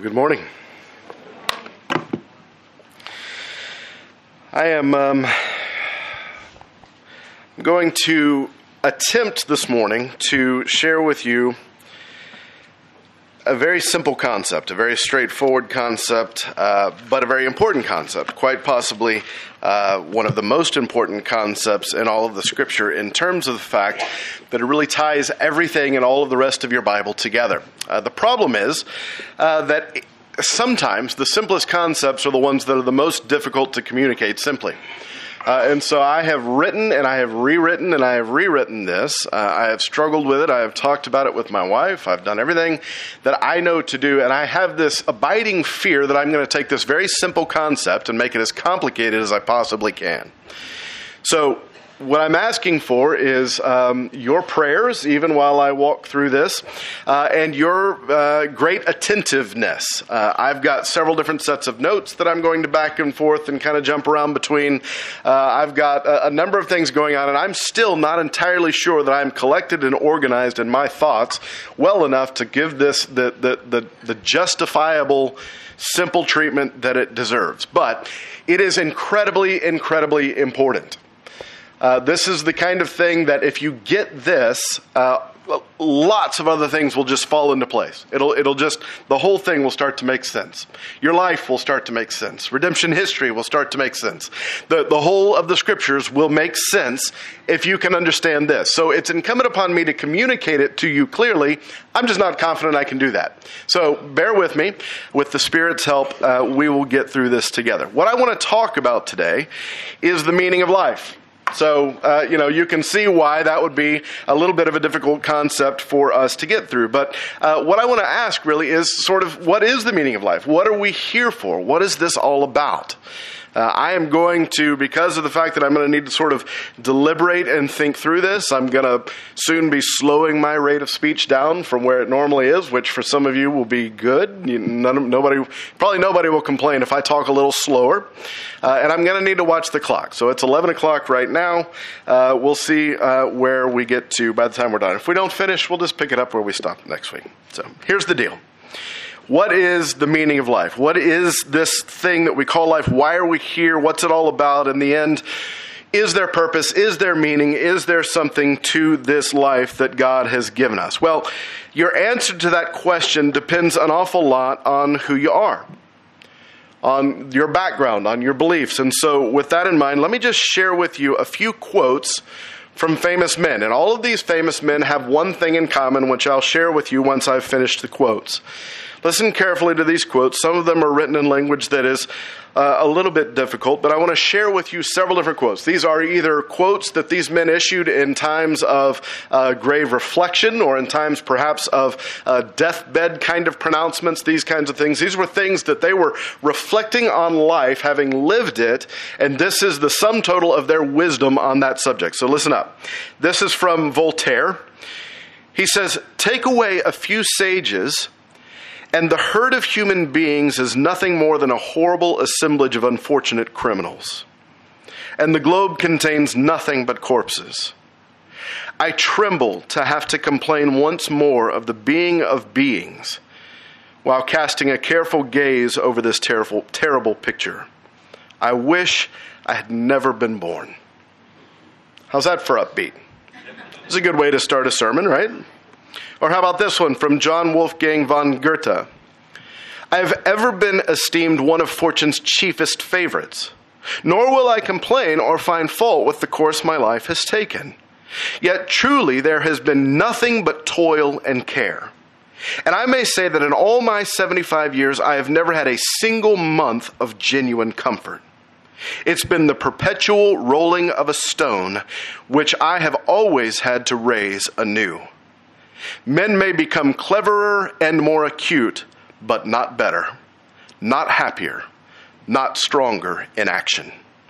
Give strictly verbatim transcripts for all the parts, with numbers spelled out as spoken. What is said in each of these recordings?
Good morning. I am um, going to attempt this morning to share with you a very simple concept, a very straightforward concept, uh, but a very important concept, quite possibly uh, one of the most important concepts in all of the Scripture in terms of the fact that it really ties everything and all of the rest of your Bible together. Uh, the problem is uh, that sometimes the simplest concepts are the ones that are the most difficult to communicate simply. Uh, and so I have written and I have rewritten and I have rewritten this. Uh, I have struggled with it. I have talked about it with my wife. I've done everything that I know to do. And I have this abiding fear that I'm going to take this very simple concept and make it as complicated as I possibly can. So what I'm asking for is um, your prayers, even while I walk through this, uh, and your uh, great attentiveness. Uh, I've got several different sets of notes that I'm going to back and forth and kind of jump around between. Uh, I've got a, a number of things going on, and I'm still not entirely sure that I'm collected and organized in my thoughts well enough to give this the the the, the justifiable, simple treatment that it deserves. But it is incredibly, incredibly important. Uh, this is the kind of thing that if you get this, uh, lots of other things will just fall into place. It'll, it'll just, the whole thing will start to make sense. Your life will start to make sense. Redemption history will start to make sense. The, the whole of the Scriptures will make sense if you can understand this. So it's incumbent upon me to communicate it to you clearly. I'm just not confident I can do that. So bear with me. With the Spirit's help, uh, we will get through this together. What I want to talk about today is the meaning of life. So, uh, you know, you can see why that would be a little bit of a difficult concept for us to get through. But uh, what I want to ask really is sort of, what is the meaning of life? What are we here for? What is this all about? Uh, I am going to, because of the fact that I'm going to need to sort of deliberate and think through this, I'm going to soon be slowing my rate of speech down from where it normally is, which for some of you will be good. You, none, nobody, probably nobody will complain if I talk a little slower. Uh, and I'm going to need to watch the clock. So it's eleven o'clock right now. Uh, we'll see uh, where we get to by the time we're done. If we don't finish, we'll just pick it up where we stopped next week. So here's the deal. What is the meaning of life? What is this thing that we call life? Why are we here? What's it all about in the end? Is there purpose? Is there meaning? Is there something to this life that God has given us? Well, your answer to that question depends an awful lot on who you are, on your background, on your beliefs. And so with that in mind, let me just share with you a few quotes from famous men. And all of these famous men have one thing in common, which I'll share with you once I've finished the quotes. Listen carefully to these quotes. Some of them are written in language that is uh, a little bit difficult, but I want to share with you several different quotes. These are either quotes that these men issued in times of uh, grave reflection or in times perhaps of uh, deathbed kind of pronouncements, these kinds of things. These were things that they were reflecting on life, having lived it, and this is the sum total of their wisdom on that subject. So listen up. This is from Voltaire. He says, "Take away a few sages, and the herd of human beings is nothing more than a horrible assemblage of unfortunate criminals. And the globe contains nothing but corpses. I tremble to have to complain once more of the being of beings while casting a careful gaze over this terrible, terrible picture. I wish I had never been born." How's that for upbeat? It's a good way to start a sermon, right? Or how about this one from John Wolfgang von Goethe? "I have ever been esteemed one of fortune's chiefest favorites, nor will I complain or find fault with the course my life has taken. Yet truly there has been nothing but toil and care. And I may say that in all my seventy-five years, I have never had a single month of genuine comfort. It's been the perpetual rolling of a stone, which I have always had to raise anew. Men may become cleverer and more acute, but not better, not happier, not stronger in action."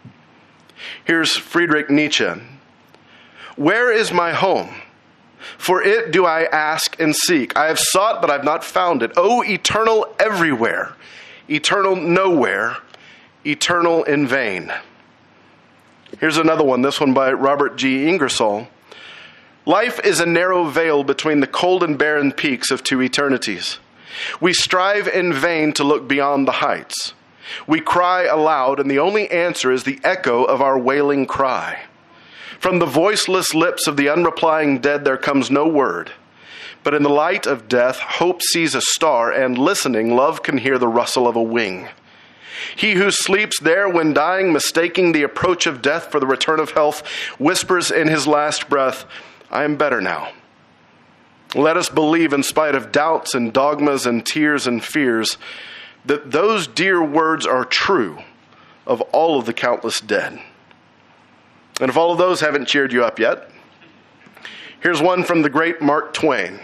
Here's Friedrich Nietzsche. "Where is my home? For it do I ask and seek. I have sought, but I have not found it. O eternal everywhere, eternal nowhere, eternal in vain." Here's another one, this one by Robert G. Ingersoll. "Life is a narrow veil between the cold and barren peaks of two eternities. We strive in vain to look beyond the heights. We cry aloud, and the only answer is the echo of our wailing cry. From the voiceless lips of the unreplying dead there comes no word. But in the light of death, hope sees a star, and listening, love can hear the rustle of a wing. He who sleeps there when dying, mistaking the approach of death for the return of health, whispers in his last breath, I am better now. Let us believe, in spite of doubts and dogmas and tears and fears, that those dear words are true of all of the countless dead. And if all of those haven't cheered you up yet, here's one from the great Mark Twain.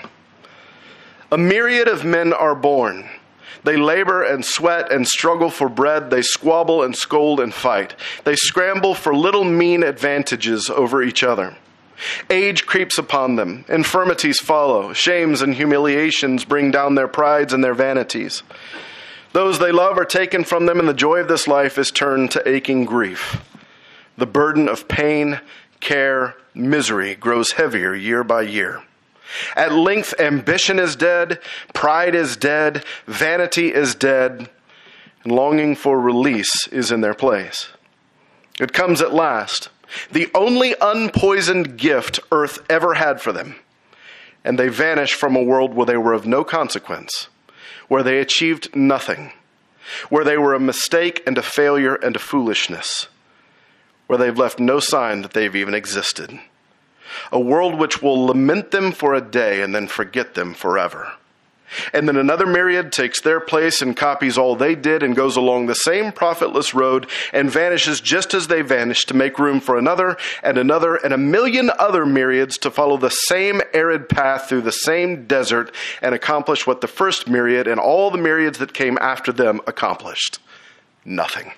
A myriad of men are born. They labor and sweat and struggle for bread. They squabble and scold and fight. They scramble for little mean advantages over each other. Age creeps upon them. Infirmities follow. Shames and humiliations bring down their prides and their vanities. Those they love are taken from them, and the joy of this life is turned to aching grief. The burden of pain, care, misery grows heavier year by year. At length, ambition is dead, pride is dead, vanity is dead, and longing for release is in their place. It comes at last, the only unpoisoned gift earth ever had for them, and they vanish from a world where they were of no consequence, where they achieved nothing, where they were a mistake and a failure and a foolishness, where they've left no sign that they've even existed. A world which will lament them for a day and then forget them forever. And then another myriad takes their place and copies all they did and goes along the same profitless road and vanishes just as they vanished to make room for another and another and a million other myriads to follow the same arid path through the same desert and accomplish what the first myriad and all the myriads that came after them accomplished. Nothing.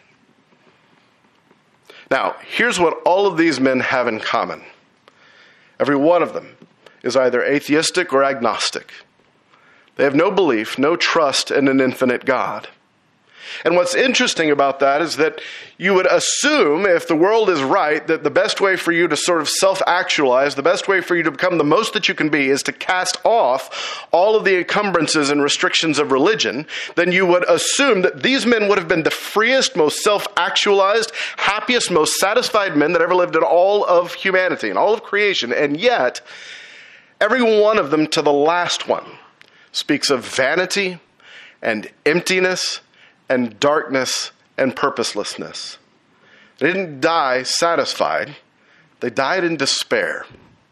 Now, here's what all of these men have in common. Every one of them is either atheistic or agnostic. They have no belief, no trust in an infinite God. And what's interesting about that is that you would assume, if the world is right, that the best way for you to sort of self-actualize, the best way for you to become the most that you can be is to cast off all of the encumbrances and restrictions of religion. Then you would assume that these men would have been the freest, most self-actualized, happiest, most satisfied men that ever lived in all of humanity and all of creation. And yet, every one of them to the last one speaks of vanity and emptiness and darkness and purposelessness. They didn't die satisfied. They died in despair.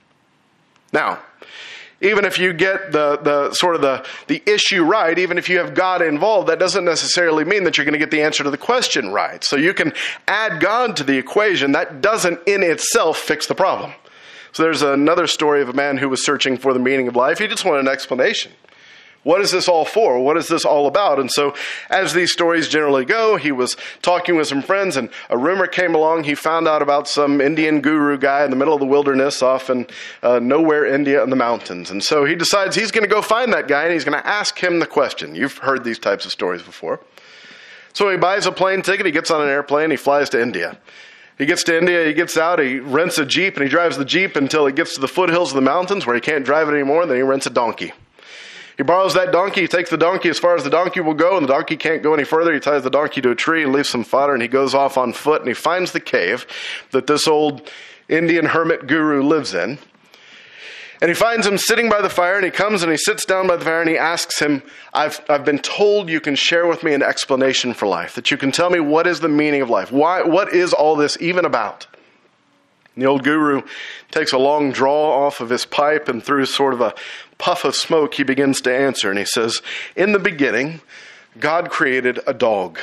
Now, even if you get the, the sort of the, the issue right, even if you have God involved, that doesn't necessarily mean that you're going to get the answer to the question right. So you can add God to the equation. That doesn't in itself fix the problem. So there's another story of a man who was searching for the meaning of life. He just wanted an explanation. What is this all for? What is this all about? And so, as these stories generally go, he was talking with some friends, and a rumor came along. He found out about some Indian guru guy in the middle of the wilderness off in uh, nowhere, India, in the mountains. And so he decides he's going to go find that guy, and he's going to ask him the question. You've heard these types of stories before. So he buys a plane ticket, he gets on an airplane, he flies to India. He gets to India, he gets out, he rents a Jeep, and he drives the Jeep until he gets to the foothills of the mountains where he can't drive it anymore, and then he rents a donkey. He borrows that donkey, he takes the donkey as far as the donkey will go, and the donkey can't go any further. He ties the donkey to a tree and leaves some fodder, and he goes off on foot, and he finds the cave that this old Indian hermit guru lives in. And he finds him sitting by the fire, and he comes and he sits down by the fire, and he asks him, I've, I've been told you can share with me an explanation for life, that you can tell me what is the meaning of life. Why? What is all this even about? And the old guru takes a long draw off of his pipe, and through sort of a puff of smoke, he begins to answer. And he says, in the beginning, God created a dog.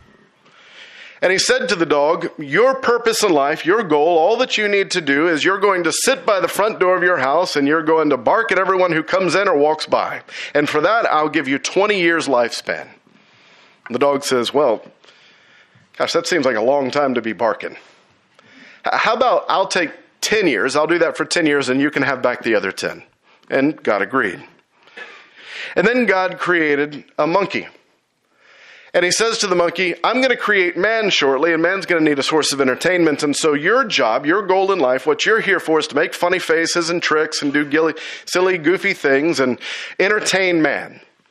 And he said to the dog, your purpose in life, your goal, all that you need to do is you're going to sit by the front door of your house and you're going to bark at everyone who comes in or walks by. And for that, I'll give you twenty years lifespan. And the dog says, well, gosh, that seems like a long time to be barking. How about I'll take ten years, I'll do that for ten years, and you can have back the other ten. And God agreed. And then God created a monkey. And he says to the monkey, I'm going to create man shortly, and man's going to need a source of entertainment. And so your job, your goal in life, what you're here for is to make funny faces and tricks and do gilly, silly, goofy things and entertain man.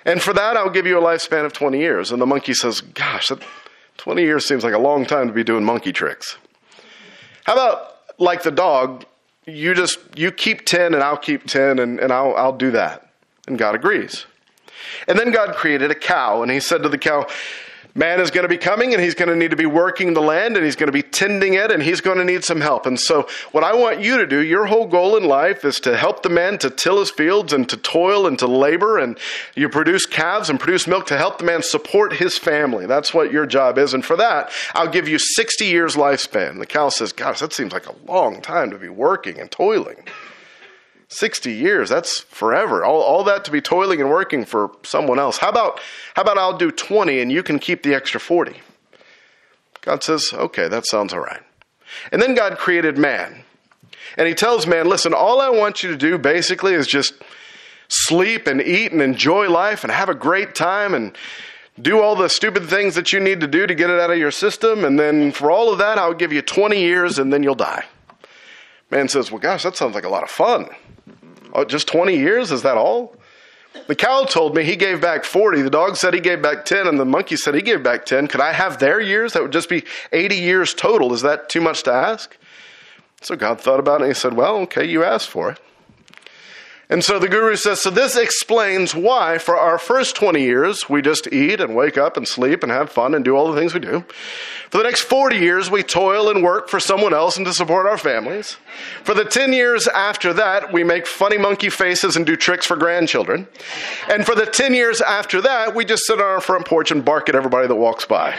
And for that, I'll give you a lifespan of twenty years. And the monkey says, gosh, that twenty years seems like a long time to be doing monkey tricks. How about, like the dog, you just, you keep ten and I'll keep ten and, and I'll, I'll do that. And God agrees. And then God created a cow, and he said to the cow, man is going to be coming, and he's going to need to be working the land, and he's going to be tending it, and he's going to need some help. And so what I want you to do, your whole goal in life is to help the man to till his fields and to toil and to labor, and you produce calves and produce milk to help the man support his family. That's what your job is. And for that, I'll give you sixty years lifespan. The cow says, gosh, that seems like a long time to be working and toiling. sixty years, that's forever. All, all that to be toiling and working for someone else. How about, how about I'll do twenty and you can keep the extra forty? God says, okay, that sounds all right. And then God created man. And he tells man, listen, all I want you to do basically is just sleep and eat and enjoy life and have a great time and do all the stupid things that you need to do to get it out of your system. And then for all of that, I'll give you twenty years and then you'll die. Man says, well, gosh, that sounds like a lot of fun. Oh, just twenty years? Is that all? The cow told me he gave back forty. The dog said he gave back ten. And the monkey said he gave back ten. Could I have their years? That would just be eighty years total. Is that too much to ask? So God thought about it and he said, well, okay, you asked for it. And so the guru says, so this explains why for our first twenty years, we just eat and wake up and sleep and have fun and do all the things we do. For the next forty years, we toil and work for someone else and to support our families. For the ten years after that, we make funny monkey faces and do tricks for grandchildren. And for the ten years after that, we just sit on our front porch and bark at everybody that walks by.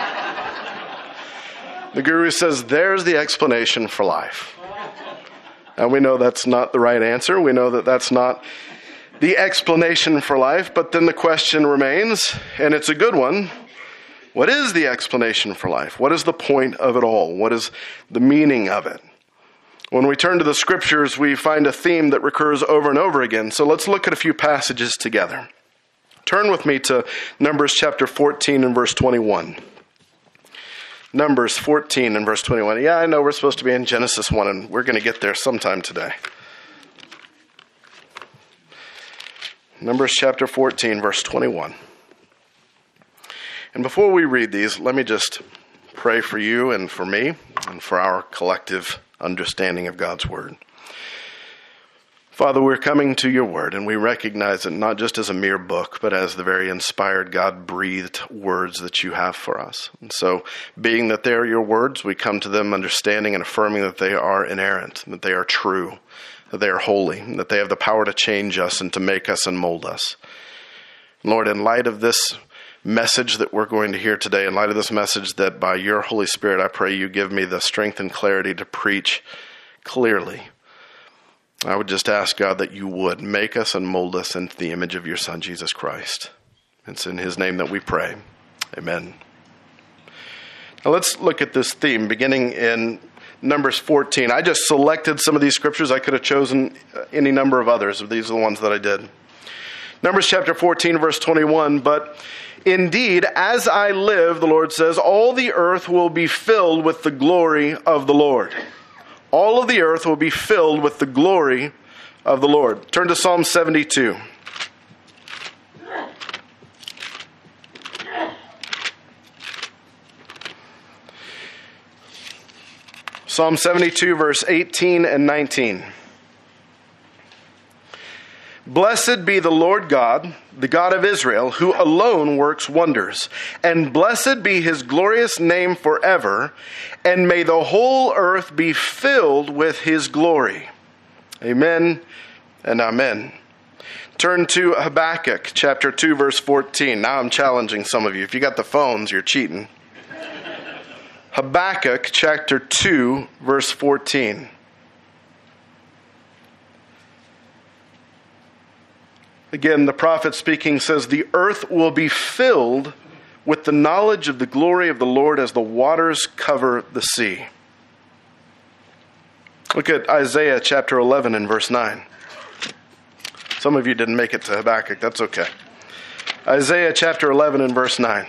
The guru says, there's the explanation for life. And we know that's not the right answer. We know that that's not the explanation for life. But then the question remains, and it's a good one. What is the explanation for life? What is the point of it all? What is the meaning of it? When we turn to the scriptures, we find a theme that recurs over and over again. So let's look at a few passages together. Turn with me to Numbers chapter fourteen and verse twenty-one. Numbers fourteen and verse twenty-one. Yeah, I know we're supposed to be in Genesis one, and we're going to get there sometime today. Numbers chapter fourteen, verse twenty-one. And before we read these, let me just pray for you and for me and for our collective understanding of God's word. Father, we're coming to your word, and we recognize it not just as a mere book, but as the very inspired, God-breathed words that you have for us. And so, being that they are your words, we come to them understanding and affirming that they are inerrant, that they are true, that they are holy, and that they have the power to change us and to make us and mold us. Lord, in light of this message that we're going to hear today, in light of this message that by your Holy Spirit, I pray you give me the strength and clarity to preach clearly. I would just ask, God, that you would make us and mold us into the image of your Son, Jesus Christ. It's in his name that we pray. Amen. Now let's look at this theme beginning in Numbers fourteen. I just selected some of these scriptures. I could have chosen any number of others, but these are the ones that I did. Numbers chapter fourteen, verse twenty-one, but indeed, as I live, the Lord says, all the earth will be filled with the glory of the Lord. All of the earth will be filled with the glory of the Lord. Turn to Psalm seventy-two. Psalm seventy-two, verse eighteen and nineteen. Blessed be the Lord God, the God of Israel, who alone works wonders. And blessed be his glorious name forever. And may the whole earth be filled with his glory. Amen and amen. Turn to Habakkuk chapter two, verse fourteen. Now I'm challenging some of you. If you got the phones, you're cheating. Habakkuk chapter two, verse fourteen. Again, the prophet speaking says, the earth will be filled with the knowledge of the glory of the Lord as the waters cover the sea. Look at Isaiah chapter eleven and verse nine. Some of you didn't make it to Habakkuk. That's okay. Isaiah chapter eleven and verse nine.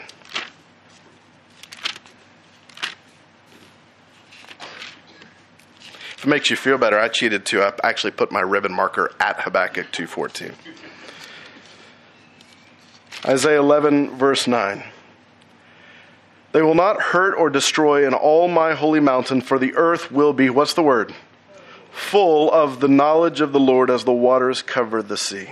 If it makes you feel better, I cheated too. I actually put my ribbon marker at Habakkuk two fourteen. Isaiah eleven, verse nine. They will not hurt or destroy in all my holy mountain, for the earth will be, what's the word? Full of the knowledge of the Lord as the waters cover the sea.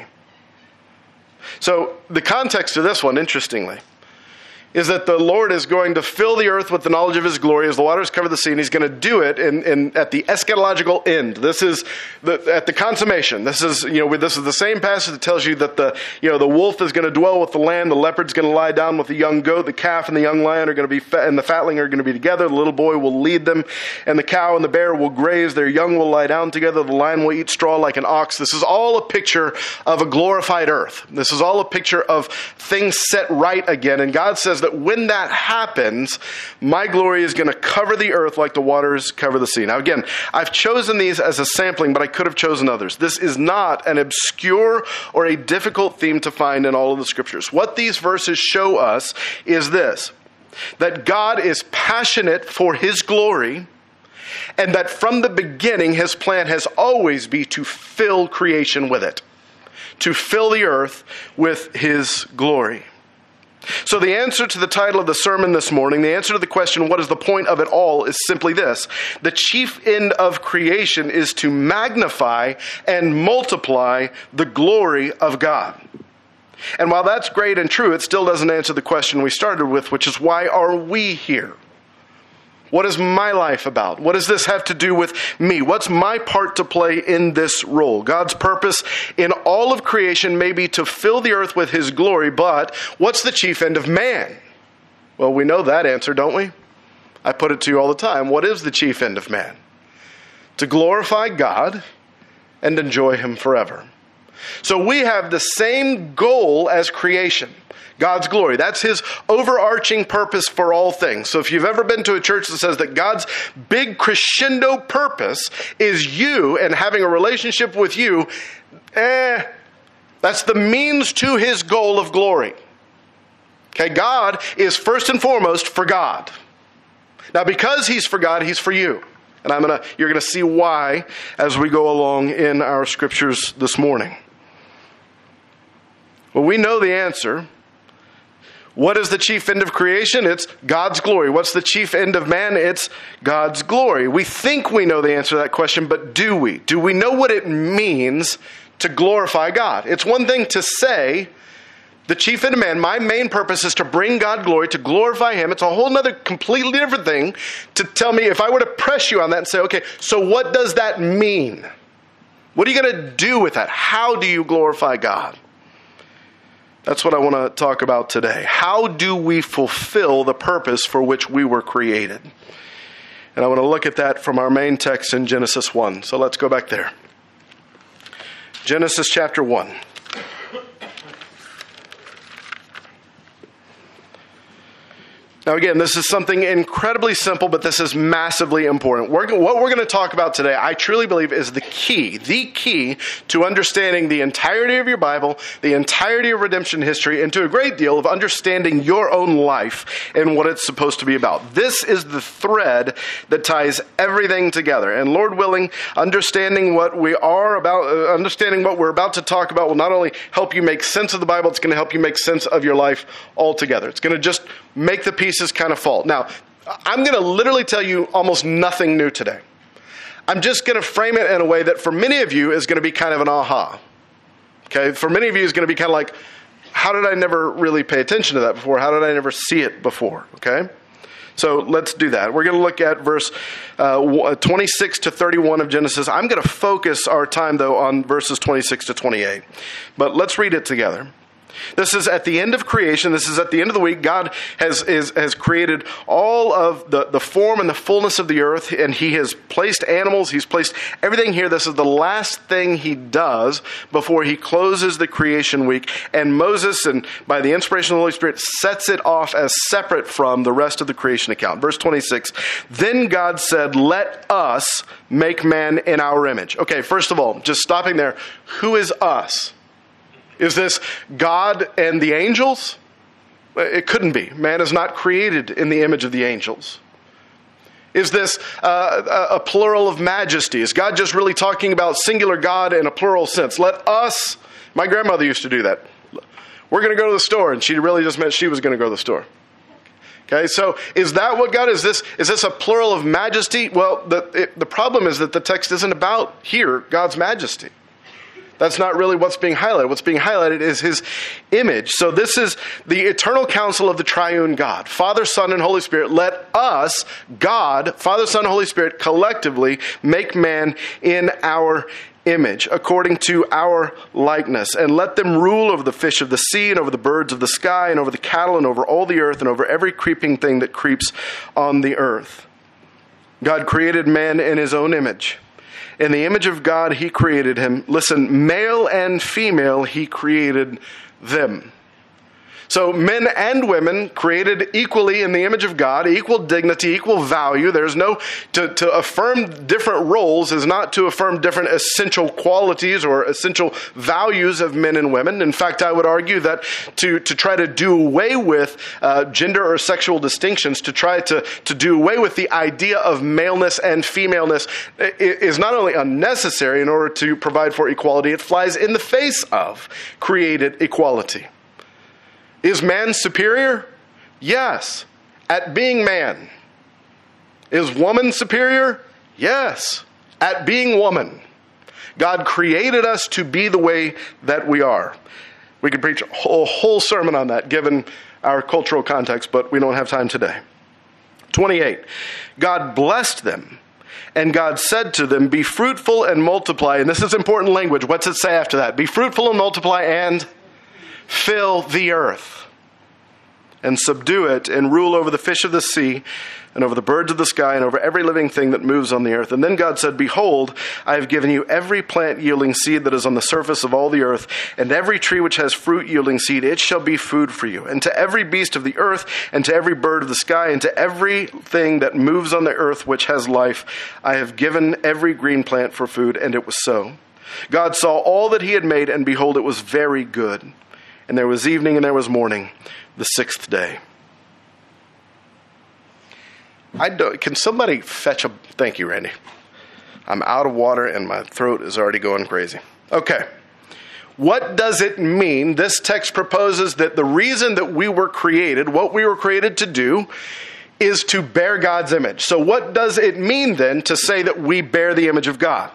So the context of this one, interestingly, is that the Lord is going to fill the earth with the knowledge of his glory as the waters cover the sea, and he's going to do it in, in at the eschatological end. This is the, at the consummation. This is, you know, this is the same passage that tells you that the, you know, the wolf is going to dwell with the lamb, the leopard's going to lie down with the young goat, the calf and the young lion are going to be, fat, and the fatling are going to be together. The little boy will lead them, and the cow and the bear will graze. Their young will lie down together. The lion will eat straw like an ox. This is all a picture of a glorified earth. This is all a picture of things set right again. And God says that when that happens, my glory is going to cover the earth like the waters cover the sea. Now again, I've chosen these as a sampling, but I could have chosen others. This is not an obscure or a difficult theme to find in all of the scriptures. What these verses show us is this, that God is passionate for his glory, and that from the beginning, his plan has always been to fill creation with it, to fill the earth with his glory. So the answer to the title of the sermon this morning, the answer to the question, what is the point of it all, is simply this. The chief end of creation is to magnify and multiply the glory of God. And while that's great and true, it still doesn't answer the question we started with, which is, why are we here? What is my life about? What does this have to do with me? What's my part to play in this role? God's purpose in all of creation may be to fill the earth with his glory, but what's the chief end of man? Well, we know that answer, don't we? I put it to you all the time. What is the chief end of man? To glorify God and enjoy him forever. So we have the same goal as creation. God's glory. That's his overarching purpose for all things. So if you've ever been to a church that says that God's big crescendo purpose is you and having a relationship with you, eh, that's the means to his goal of glory. Okay, God is first and foremost for God. Now, because he's for God, he's for you. And I'm gonna, you're going to see why as we go along in our scriptures this morning. Well, we know the answer. What is the chief end of creation? It's God's glory. What's the chief end of man? It's God's glory. We think we know the answer to that question, but do we? Do we know what it means to glorify God? It's one thing to say, the chief end of man, my main purpose is to bring God glory, to glorify him. It's a whole other completely different thing to tell me, if I were to press you on that and say, okay, so what does that mean? What are you going to do with that? How do you glorify God? That's what I want to talk about today. How do we fulfill the purpose for which we were created? And I want to look at that from our main text in Genesis one. So let's go back there. Genesis chapter one. Now again, this is something incredibly simple, but this is massively important. We're, what we're going to talk about today, I truly believe, is the key, the key to understanding the entirety of your Bible, the entirety of redemption history, and to a great deal of understanding your own life and what it's supposed to be about. This is the thread that ties everything together. And Lord willing, understanding what we are about, uh, understanding what we're about to talk about will not only help you make sense of the Bible, it's going to help you make sense of your life altogether. It's going to just make the pieces kind of fall. Now, I'm going to literally tell you almost nothing new today. I'm just going to frame it in a way that for many of you is going to be kind of an aha. Okay, for many of you is going to be kind of like, how did I never really pay attention to that before? How did I never see it before? Okay, so let's do that. We're going to look at verse uh, twenty-six to thirty-one of Genesis. I'm going to focus our time, though, on verses twenty-six to twenty-eight. But let's read it together. This is at the end of creation. This is at the end of the week. God has is, has created all of the, the form and the fullness of the earth, and he has placed animals. He's placed everything here. This is the last thing he does before he closes the creation week. And Moses, and by the inspiration of the Holy Spirit, sets it off as separate from the rest of the creation account. Verse twenty-six, then God said, let us make man in our image. Okay, first of all, just stopping there, who is us? Is this God and the angels? It couldn't be. Man is not created in the image of the angels. Is this uh, a plural of majesty? Is God just really talking about singular God in a plural sense? Let us, my grandmother used to do that. We're going to go to the store. And she really just meant she was going to go to the store. Okay, so is that what God is? This is this a plural of majesty? Well, the it, the problem is that the text isn't about here God's majesty. That's not really what's being highlighted. What's being highlighted is his image. So this is the eternal counsel of the triune God, Father, Son, and Holy Spirit. Let us, God, Father, Son, and Holy Spirit, collectively make man in our image, according to our likeness, and let them rule over the fish of the sea, and over the birds of the sky, and over the cattle, and over all the earth, and over every creeping thing that creeps on the earth. God created man in his own image. In the image of God, he created him. Listen, male and female, he created them. So men and women created equally in the image of God, equal dignity, equal value. There's no, to, to affirm different roles is not to affirm different essential qualities or essential values of men and women. In fact, I would argue that to, to try to do away with uh, gender or sexual distinctions, to try to, to do away with the idea of maleness and femaleness is not only unnecessary in order to provide for equality, it flies in the face of created equality. Is man superior? Yes, at being man. Is woman superior? Yes, at being woman. God created us to be the way that we are. We could preach a whole, whole sermon on that given our cultural context, but we don't have time today. twenty-eight, God blessed them, and God said to them, be fruitful and multiply. And this is important language. What's it say after that? Be fruitful and multiply and fill the earth and subdue it and rule over the fish of the sea and over the birds of the sky and over every living thing that moves on the earth. And then God said, behold, I have given you every plant yielding seed that is on the surface of all the earth, and every tree which has fruit yielding seed, it shall be food for you. And to every beast of the earth, and to every bird of the sky, and to everything that moves on the earth which has life, I have given every green plant for food. And it was so. God saw all that he had made, and behold, it was very good. And there was evening and there was morning, the sixth day. I don't, can somebody fetch a... Thank you, Randy. I'm out of water and my throat is already going crazy. Okay. What does it mean? This text proposes that the reason that we were created, what we were created to do, is to bear God's image. So what does it mean then to say that we bear the image of God?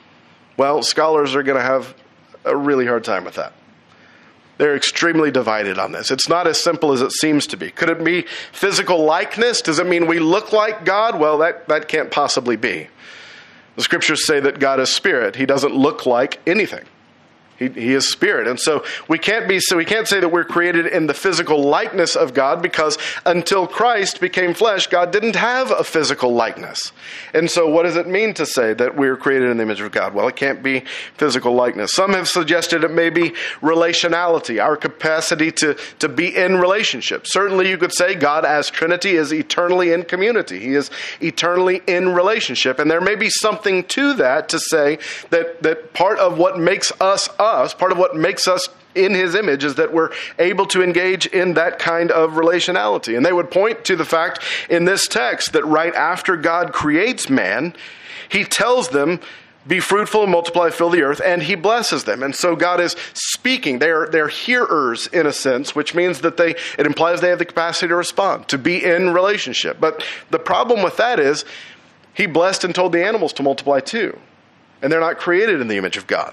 Well, scholars are going to have a really hard time with that. They're extremely divided on this. It's not as simple as it seems to be. Could it be physical likeness? Does it mean we look like God? Well, that, that can't possibly be. The scriptures say that God is spirit. He doesn't look like anything. He, he is spirit. And so we can't be, so we can't say that we're created in the physical likeness of God, because until Christ became flesh, God didn't have a physical likeness. And so what does it mean to say that we're created in the image of God? Well, it can't be physical likeness. Some have suggested it may be relationality, our capacity to, to be in relationship. Certainly you could say God as Trinity is eternally in community. He is eternally in relationship. And there may be something to that, to say that, that part of what makes us us Us, part of what makes us in his image is that we're able to engage in that kind of relationality. And they would point to the fact in this text that right after God creates man, he tells them, be fruitful and multiply, fill the earth, and he blesses them. And so God is speaking. They're, they're hearers in a sense, which means that they, it implies they have the capacity to respond, to be in relationship. But the problem with that is he blessed and told the animals to multiply too. And they're not created in the image of God.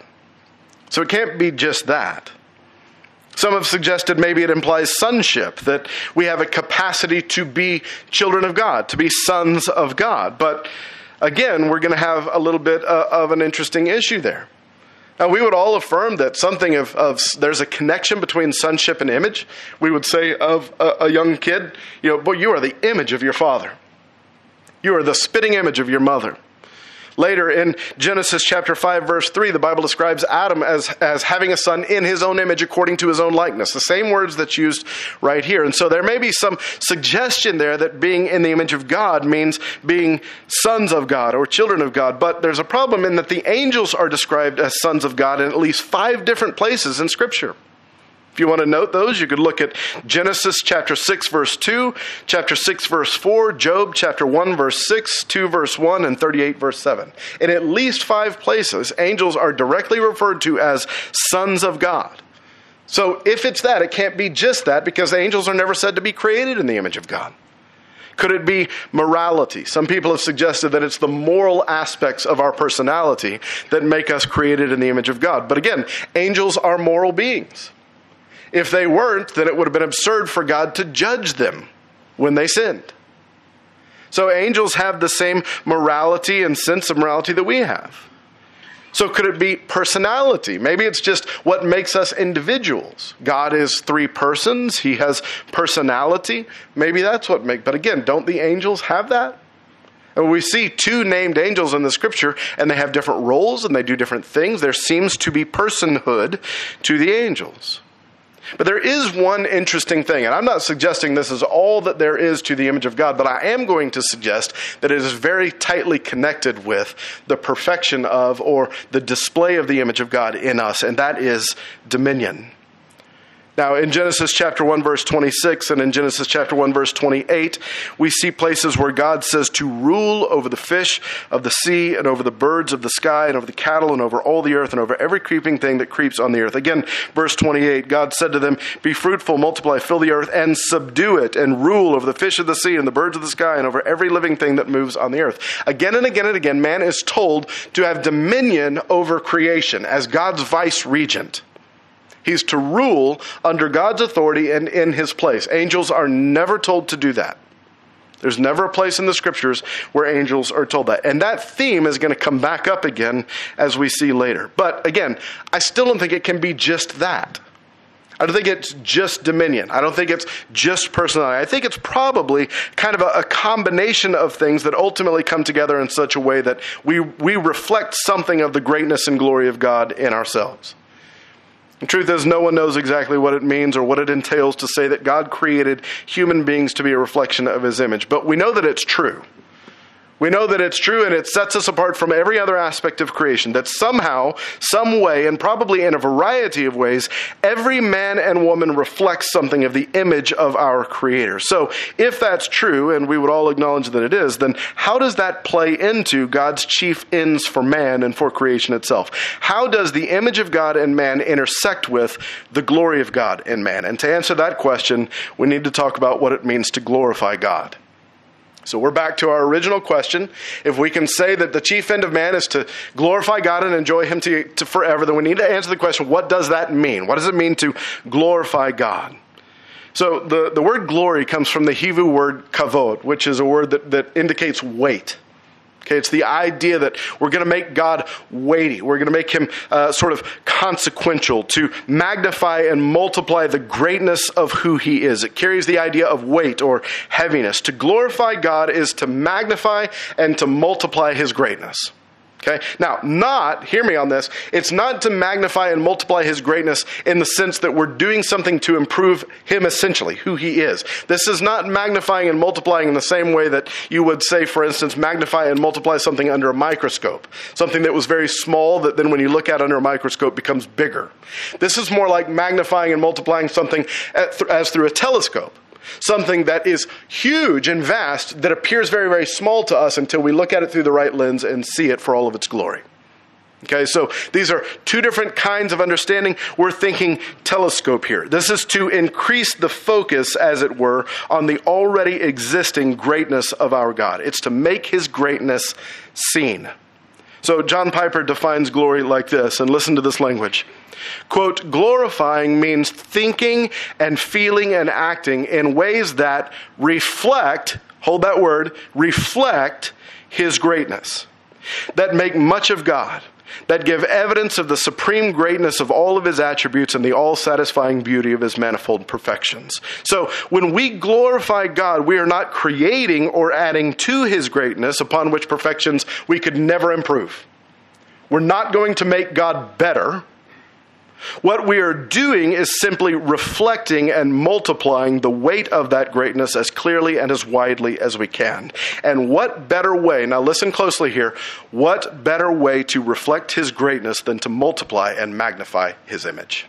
So it can't be just that. Some have suggested maybe it implies sonship, that we have a capacity to be children of God, to be sons of God. But again, we're going to have a little bit uh, of an interesting issue there. Now, we would all affirm that something of, of there's a connection between sonship and image. We would say of a, a young kid, you know, boy, you are the image of your father. You are the spitting image of your mother. Later in Genesis chapter five, verse three, the Bible describes Adam as, as having a son in his own image according to his own likeness. The same words that's used right here. And so there may be some suggestion there that being in the image of God means being sons of God or children of God. But there's a problem in that the angels are described as sons of God in at least five different places in Scripture. If you want to note those, you could look at Genesis chapter six, verse two, chapter six, verse four, Job chapter one, verse six, two, verse one, and thirty-eight, verse seven. In at least five places, angels are directly referred to as sons of God. So if it's that, it can't be just that, because angels are never said to be created in the image of God. Could it be morality? Some people have suggested that it's the moral aspects of our personality that make us created in the image of God. But again, angels are moral beings. If they weren't, then it would have been absurd for God to judge them when they sinned. So angels have the same morality and sense of morality that we have. So could it be personality? Maybe it's just what makes us individuals. God is three persons. He has personality. Maybe that's what makes. But again, don't the angels have that? And we see two named angels in the scripture, and they have different roles and they do different things. There seems to be personhood to the angels. But there is one interesting thing, and I'm not suggesting this is all that there is to the image of God, but I am going to suggest that it is very tightly connected with the perfection of, or the display of the image of God in us, and that is dominion. Now, in Genesis chapter one, verse twenty-six, and in Genesis chapter one, verse twenty-eight, we see places where God says to rule over the fish of the sea, and over the birds of the sky, and over the cattle, and over all the earth, and over every creeping thing that creeps on the earth. Again, verse twenty-eight, God said to them, be fruitful, multiply, fill the earth, and subdue it, and rule over the fish of the sea, and the birds of the sky, and over every living thing that moves on the earth. Again and again and again, man is told to have dominion over creation as God's vice regent. He's to rule under God's authority and in his place. Angels are never told to do that. There's never a place in the scriptures where angels are told that. And that theme is going to come back up again as we see later. But again, I still don't think it can be just that. I don't think it's just dominion. I don't think it's just personality. I think it's probably kind of a, a combination of things that ultimately come together in such a way that we, we reflect something of the greatness and glory of God in ourselves. The truth is, no one knows exactly what it means or what it entails to say that God created human beings to be a reflection of his image. But we know that it's true. We know that it's true, and it sets us apart from every other aspect of creation, that somehow, some way, and probably in a variety of ways, every man and woman reflects something of the image of our Creator. So if that's true, and we would all acknowledge that it is, then how does that play into God's chief ends for man and for creation itself? How does the image of God in man intersect with the glory of God in man? And to answer that question, we need to talk about what it means to glorify God. So we're back to our original question. If we can say that the chief end of man is to glorify God and enjoy him to, to forever, then we need to answer the question, what does that mean? What does it mean to glorify God? So the, the word glory comes from the Hebrew word kavod, which is a word that, that indicates weight. Okay, it's the idea that we're going to make God weighty. We're going to make him uh, sort of consequential, to magnify and multiply the greatness of who he is. It carries the idea of weight or heaviness. To glorify God is to magnify and to multiply his greatness. Okay? Now, not, hear me on this, it's not to magnify and multiply his greatness in the sense that we're doing something to improve him essentially, who he is. This is not magnifying and multiplying in the same way that you would say, for instance, magnify and multiply something under a microscope. Something that was very small that then when you look at under a microscope becomes bigger. This is more like magnifying and multiplying something as through a telescope. Something that is huge and vast that appears very, very small to us until we look at it through the right lens and see it for all of its glory. Okay, so these are two different kinds of understanding. We're thinking telescope here. This is to increase the focus, as it were, on the already existing greatness of our God. It's to make his greatness seen. So John Piper defines glory like this, and listen to this language. Quote, glorifying means thinking and feeling and acting in ways that reflect, hold that word, reflect his greatness, that make much of God, that give evidence of the supreme greatness of all of his attributes and the all-satisfying beauty of his manifold perfections. So when we glorify God, we are not creating or adding to his greatness, upon which perfections we could never improve. We're not going to make God better. What we are doing is simply reflecting and multiplying the weight of that greatness as clearly and as widely as we can. And what better way, now listen closely here, what better way to reflect his greatness than to multiply and magnify his image?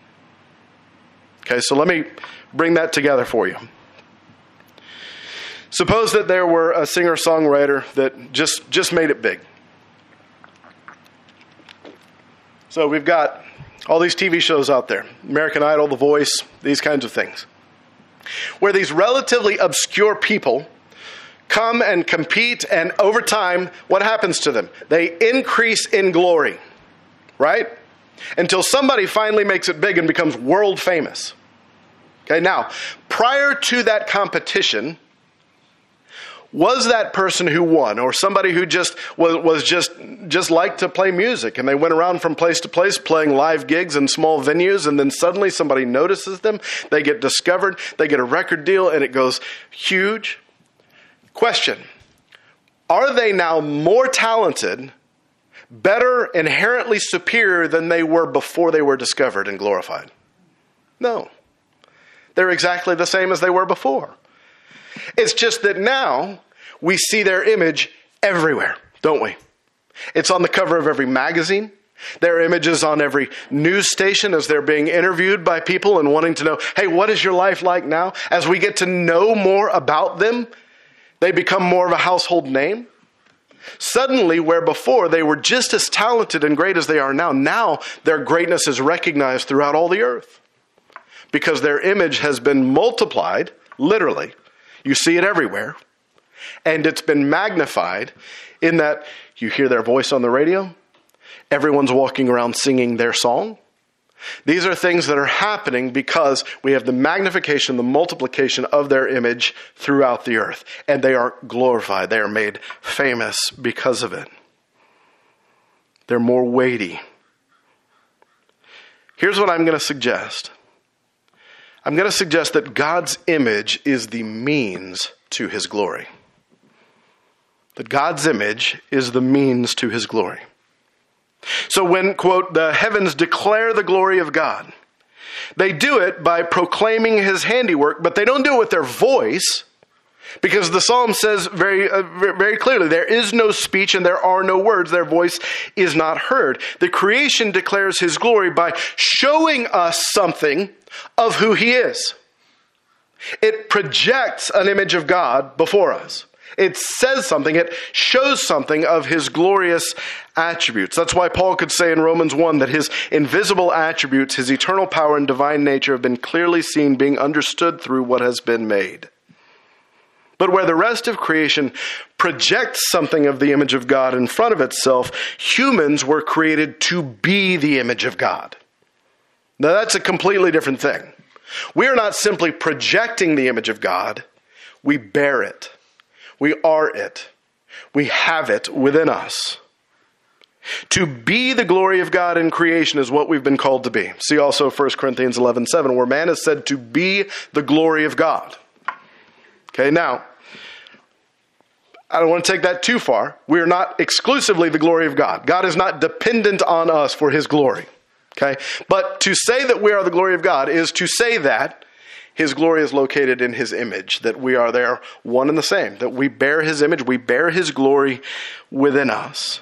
Okay, so let me bring that together for you. Suppose that there were a singer-songwriter that just, just made it big. So we've got All these T V shows out there, American Idol, The Voice, these kinds of things, where these relatively obscure people come and compete, and over time, what happens to them? They increase in glory, right? Until somebody finally makes it big and becomes world famous. Okay, now, prior to that competition, was that person who won, or somebody who just was, was just just liked to play music, and they went around from place to place playing live gigs in small venues, and then suddenly somebody notices them, they get discovered, they get a record deal, and it goes huge? Question: are they now more talented, better, inherently superior than they were before they were discovered and glorified? No. They're exactly the same as they were before. It's just that now we see their image everywhere, don't we? It's on the cover of every magazine. Their image is on every news station as they're being interviewed by people and wanting to know, hey, what is your life like now? As we get to know more about them, they become more of a household name. Suddenly, where before they were just as talented and great as they are now, now their greatness is recognized throughout all the earth. Because their image has been multiplied, literally. You see it everywhere. And it's been magnified in that you hear their voice on the radio. Everyone's walking around singing their song. These are things that are happening because we have the magnification, the multiplication of their image throughout the earth. And they are glorified. They are made famous because of it. They're more weighty. Here's what I'm going to suggest. I'm going to suggest that God's image is the means to his glory. That God's image is the means to his glory. So when, quote, the heavens declare the glory of God, they do it by proclaiming his handiwork, but they don't do it with their voice, because the psalm says very, uh, very clearly, there is no speech and there are no words. Their voice is not heard. The creation declares his glory by showing us something of who he is. It projects an image of God before us. It says something, it shows something of his glorious attributes. That's why Paul could say in Romans one that his invisible attributes, his eternal power and divine nature have been clearly seen, being understood through what has been made. But where the rest of creation projects something of the image of God in front of itself, humans were created to be the image of God. Now that's a completely different thing. We are not simply projecting the image of God, we bear it. We are it. We have it within us. To be the glory of God in creation is what we've been called to be. See also First Corinthians eleven seven, where man is said to be the glory of God. Okay, now, I don't want to take that too far. We are not exclusively the glory of God. God is not dependent on us for his glory. Okay, but to say that we are the glory of God is to say that his glory is located in his image, that we are there one and the same, that we bear his image, we bear his glory within us.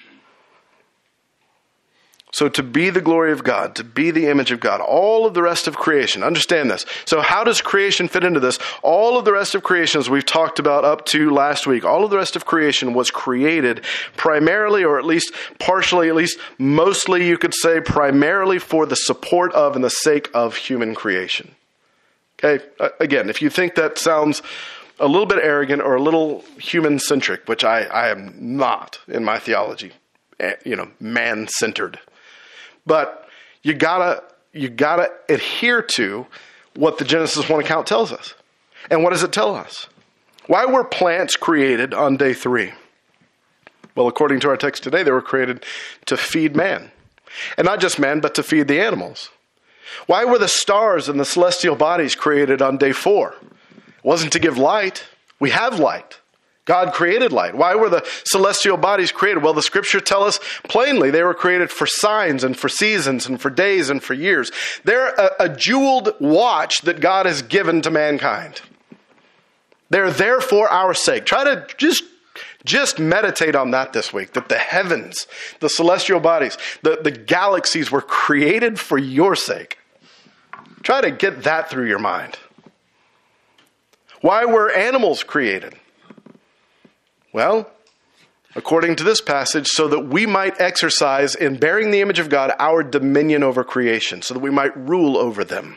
So to be the glory of God, to be the image of God, all of the rest of creation, understand this. So how does creation fit into this? All of the rest of creation, as we've talked about up to last week, all of the rest of creation was created primarily, or at least partially, at least mostly you could say, primarily for the support of and the sake of human creation. Okay, again, if you think that sounds a little bit arrogant or a little human-centric, which I, I am not in my theology, you know, man-centered. But you gotta, you gotta adhere to what the Genesis one account tells us. And what does it tell us? Why were plants created on day three? Well, according to our text today, they were created to feed man. And not just man, but to feed the animals. Why were the stars and the celestial bodies created on day four? It wasn't to give light. We have light. God created light. Why were the celestial bodies created? Well, the scripture tells us plainly they were created for signs and for seasons and for days and for years. They're a, a jeweled watch that God has given to mankind. They're there for our sake. Try to just, just meditate on that this week, that the heavens, the celestial bodies, the, the galaxies were created for your sake. Try to get that through your mind. Why were animals created? Well, according to this passage, so that we might exercise, in bearing the image of God, our dominion over creation, so that we might rule over them.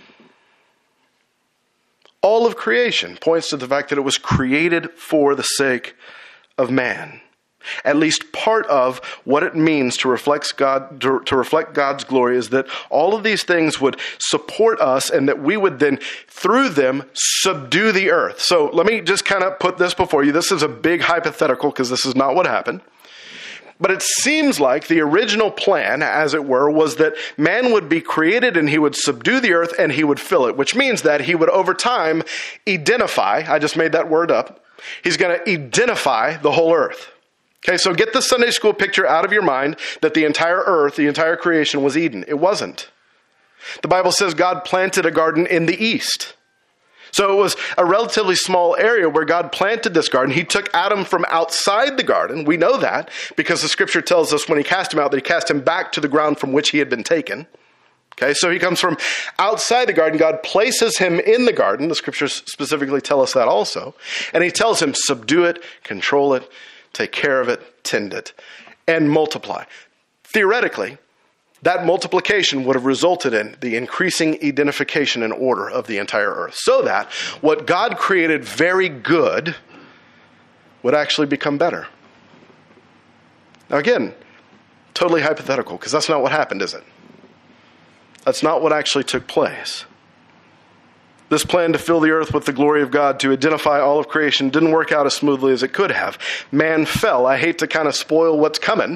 All of creation points to the fact that it was created for the sake of man. At least part of what it means to reflect God, to, to reflect God's glory is that all of these things would support us and that we would then, through them, subdue the earth. So let me just kind of put this before you. This is a big hypothetical because this is not what happened. But it seems like the original plan, as it were, was that man would be created and he would subdue the earth and he would fill it, which means that he would over time identify, I just made that word up, he's going to identify the whole earth. Okay, so get the Sunday school picture out of your mind that the entire earth, the entire creation was Eden. It wasn't. The Bible says God planted a garden in the east. So it was a relatively small area where God planted this garden. He took Adam from outside the garden. We know that because the scripture tells us when he cast him out that he cast him back to the ground from which he had been taken. Okay, so he comes from outside the garden. God places him in the garden. The scriptures specifically tell us that also. And he tells him, subdue it, control it, take care of it, tend it, and multiply. Theoretically, that multiplication would have resulted in the increasing identification and order of the entire earth, so that what God created very good would actually become better. Now again, totally hypothetical, because that's not what happened, is it? That's not what actually took place. This plan to fill the earth with the glory of God, to identify all of creation, didn't work out as smoothly as it could have. Man fell. I hate to kind of spoil what's coming.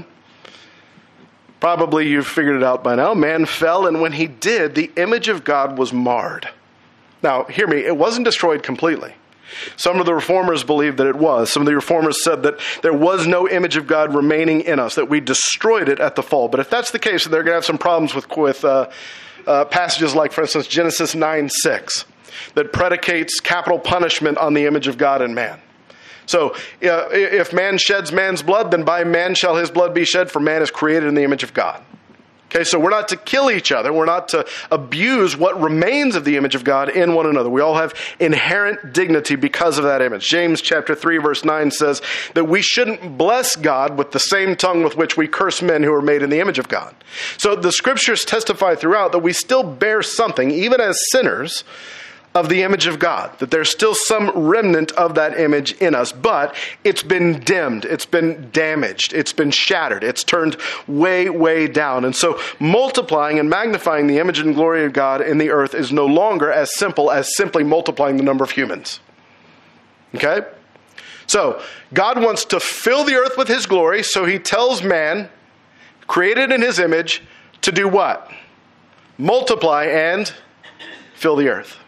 Probably you've figured it out by now. Man fell, and when he did, the image of God was marred. Now, hear me, it wasn't destroyed completely. Some of the reformers believed that it was. Some of the reformers said that there was no image of God remaining in us, that we destroyed it at the fall. But if that's the case, they're going to have some problems with, with uh, uh, passages like, for instance, Genesis nine six. That predicates capital punishment on the image of God in man. So, uh, if man sheds man's blood, then by man shall his blood be shed, for man is created in the image of God. Okay, so we're not to kill each other. We're not to abuse what remains of the image of God in one another. We all have inherent dignity because of that image. James chapter three, verse nine says that we shouldn't bless God with the same tongue with which we curse men who are made in the image of God. So the scriptures testify throughout that we still bear something, even as sinners, of the image of God, that there's still some remnant of that image in us, but it's been dimmed, it's been damaged, it's been shattered, it's turned way, way down. And so multiplying and magnifying the image and glory of God in the earth is no longer as simple as simply multiplying the number of humans. Okay? So God wants to fill the earth with his glory, so he tells man, created in his image, to do what? Multiply and fill the earth.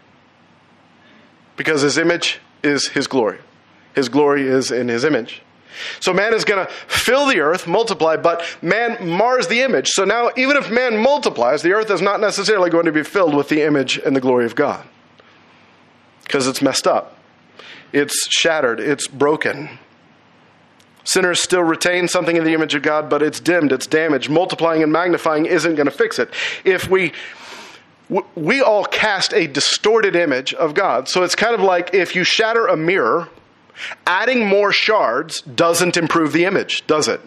Because his image is his glory. His glory is in his image. So man is going to fill the earth, multiply, but man mars the image. So now even if man multiplies, the earth is not necessarily going to be filled with the image and the glory of God. Because it's messed up. It's shattered. It's broken. Sinners still retain something in the image of God, but it's dimmed. It's damaged. Multiplying and magnifying isn't going to fix it. If we... We all cast a distorted image of God. So it's kind of like if you shatter a mirror, adding more shards doesn't improve the image, does it?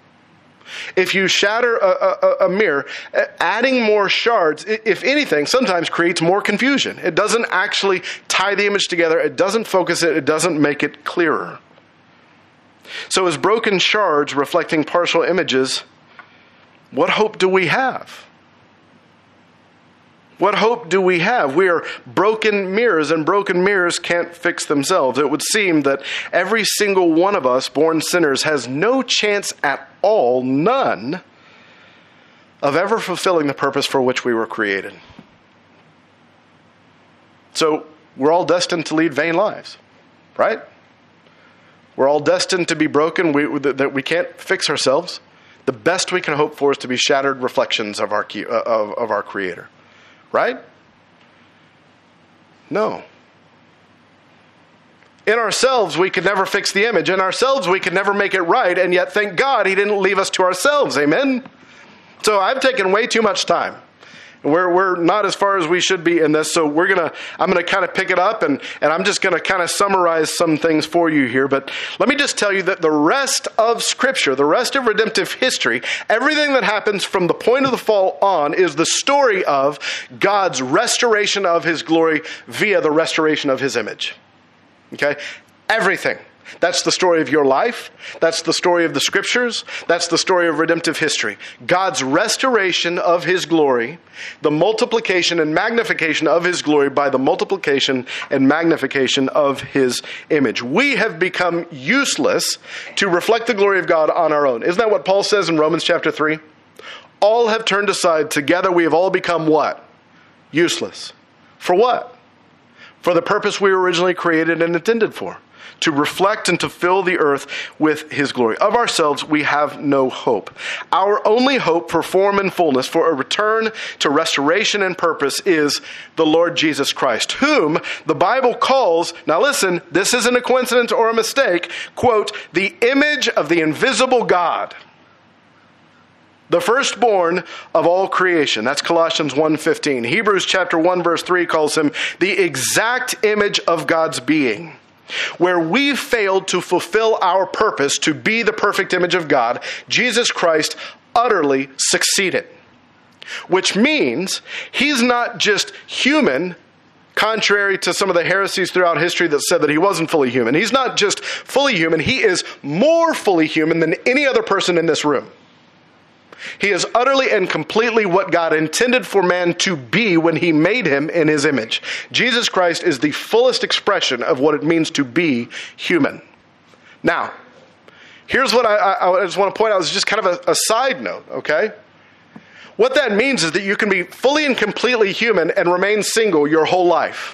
If you shatter a, a, a mirror, adding more shards, if anything, sometimes creates more confusion. It doesn't actually tie the image together. It doesn't focus it. It doesn't make it clearer. So as broken shards reflecting partial images, what hope do we have? What hope do we have? We are broken mirrors, and broken mirrors can't fix themselves. It would seem that every single one of us, born sinners, has no chance at all, none, of ever fulfilling the purpose for which we were created. So we're all destined to lead vain lives, right? We're all destined to be broken, we, that we can't fix ourselves. The best we can hope for is to be shattered reflections of our, of, of our Creator. Right? No. In ourselves, we could never fix the image. In ourselves, we could never make it right. And yet, thank God, he didn't leave us to ourselves. Amen? So I've taken way too much time We're, we're not as far as we should be in this, so we're gonna, I'm going to kind of pick it up, and, and I'm just going to kind of summarize some things for you here. But let me just tell you that the rest of Scripture, the rest of redemptive history, everything that happens from the point of the fall on is the story of God's restoration of his glory via the restoration of his image. Okay? Everything. That's the story of your life. That's the story of the Scriptures. That's the story of redemptive history. God's restoration of his glory, the multiplication and magnification of his glory by the multiplication and magnification of his image. We have become useless to reflect the glory of God on our own. Isn't that what Paul says in Romans chapter three? All have turned aside. Together we have all become what? Useless. For what? For the purpose we were originally created and intended for. To reflect and to fill the earth with his glory. Of ourselves, we have no hope. Our only hope for form and fullness, for a return to restoration and purpose, is the Lord Jesus Christ, whom the Bible calls, now listen, this isn't a coincidence or a mistake, quote, the image of the invisible God, the firstborn of all creation. That's Colossians one fifteen. Hebrews chapter one verse three calls him the exact image of God's being. Where we failed to fulfill our purpose to be the perfect image of God, Jesus Christ utterly succeeded. Which means he's not just human, contrary to some of the heresies throughout history that said that he wasn't fully human. He's not just fully human, he is more fully human than any other person in this room. He is utterly and completely what God intended for man to be when he made him in his image. Jesus Christ is the fullest expression of what it means to be human. Now, here's what I, I, I just want to point out. It's just kind of a, a side note, okay? What that means is that you can be fully and completely human and remain single your whole life.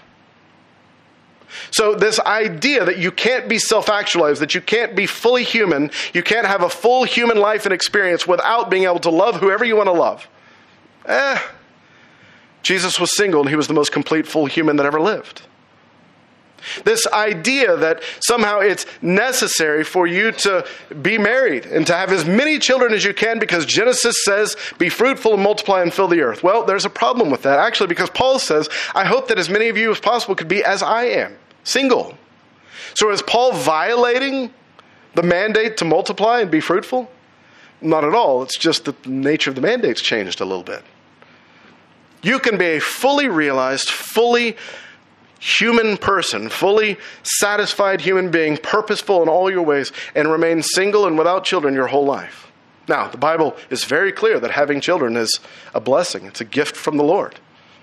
So this idea that you can't be self-actualized, that you can't be fully human, you can't have a full human life and experience without being able to love whoever you want to love. Eh, Jesus was single and he was the most complete full human that ever lived. This idea that somehow it's necessary for you to be married and to have as many children as you can because Genesis says, be fruitful and multiply and fill the earth. Well, there's a problem with that, actually, because Paul says, I hope that as many of you as possible could be as I am, single. So is Paul violating the mandate to multiply and be fruitful? Not at all. It's just that the nature of the mandate's changed a little bit. You can be a fully realized, fully human person, fully satisfied human being, purposeful in all your ways, and remain single and without children your whole life. Now, the Bible is very clear that having children is a blessing. It's a gift from the Lord.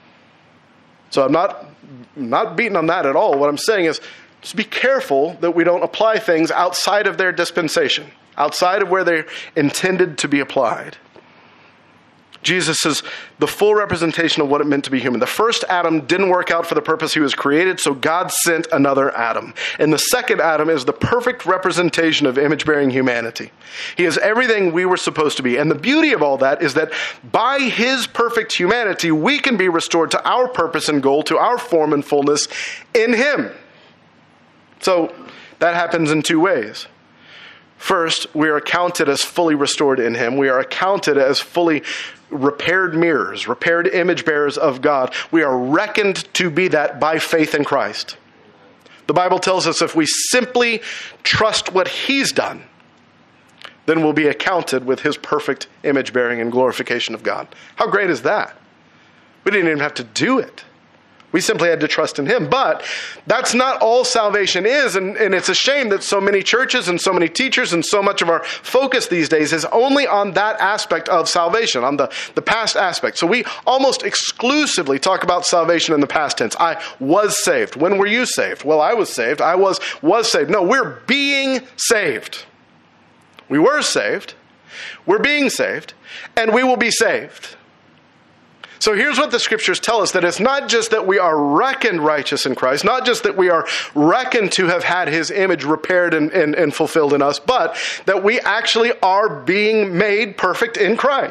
So I'm not, not beating on that at all. What I'm saying is, just be careful that we don't apply things outside of their dispensation, outside of where they're intended to be applied. Jesus is the full representation of what it meant to be human. The first Adam didn't work out for the purpose he was created, so God sent another Adam. And the second Adam is the perfect representation of image-bearing humanity. He is everything we were supposed to be. And the beauty of all that is that by his perfect humanity, we can be restored to our purpose and goal, to our form and fullness in him. So that happens in two ways. First, we are accounted as fully restored in him. We are accounted as fully repaired mirrors, repaired image bearers of God. We are reckoned to be that by faith in Christ. The Bible tells us if we simply trust what he's done, then we'll be accounted with his perfect image bearing and glorification of God. How great is that? We didn't even have to do it. We simply had to trust in him. But that's not all salvation is, and, and it's a shame that so many churches and so many teachers and so much of our focus these days is only on that aspect of salvation, on the, the past aspect. So we almost exclusively talk about salvation in the past tense. I was saved. When were you saved? Well, I was saved. I was, was saved. No, we're being saved. We were saved. We're being saved. And we will be saved. So here's what the scriptures tell us, that it's not just that we are reckoned righteous in Christ, not just that we are reckoned to have had his image repaired and, and, and fulfilled in us, but that we actually are being made perfect in Christ.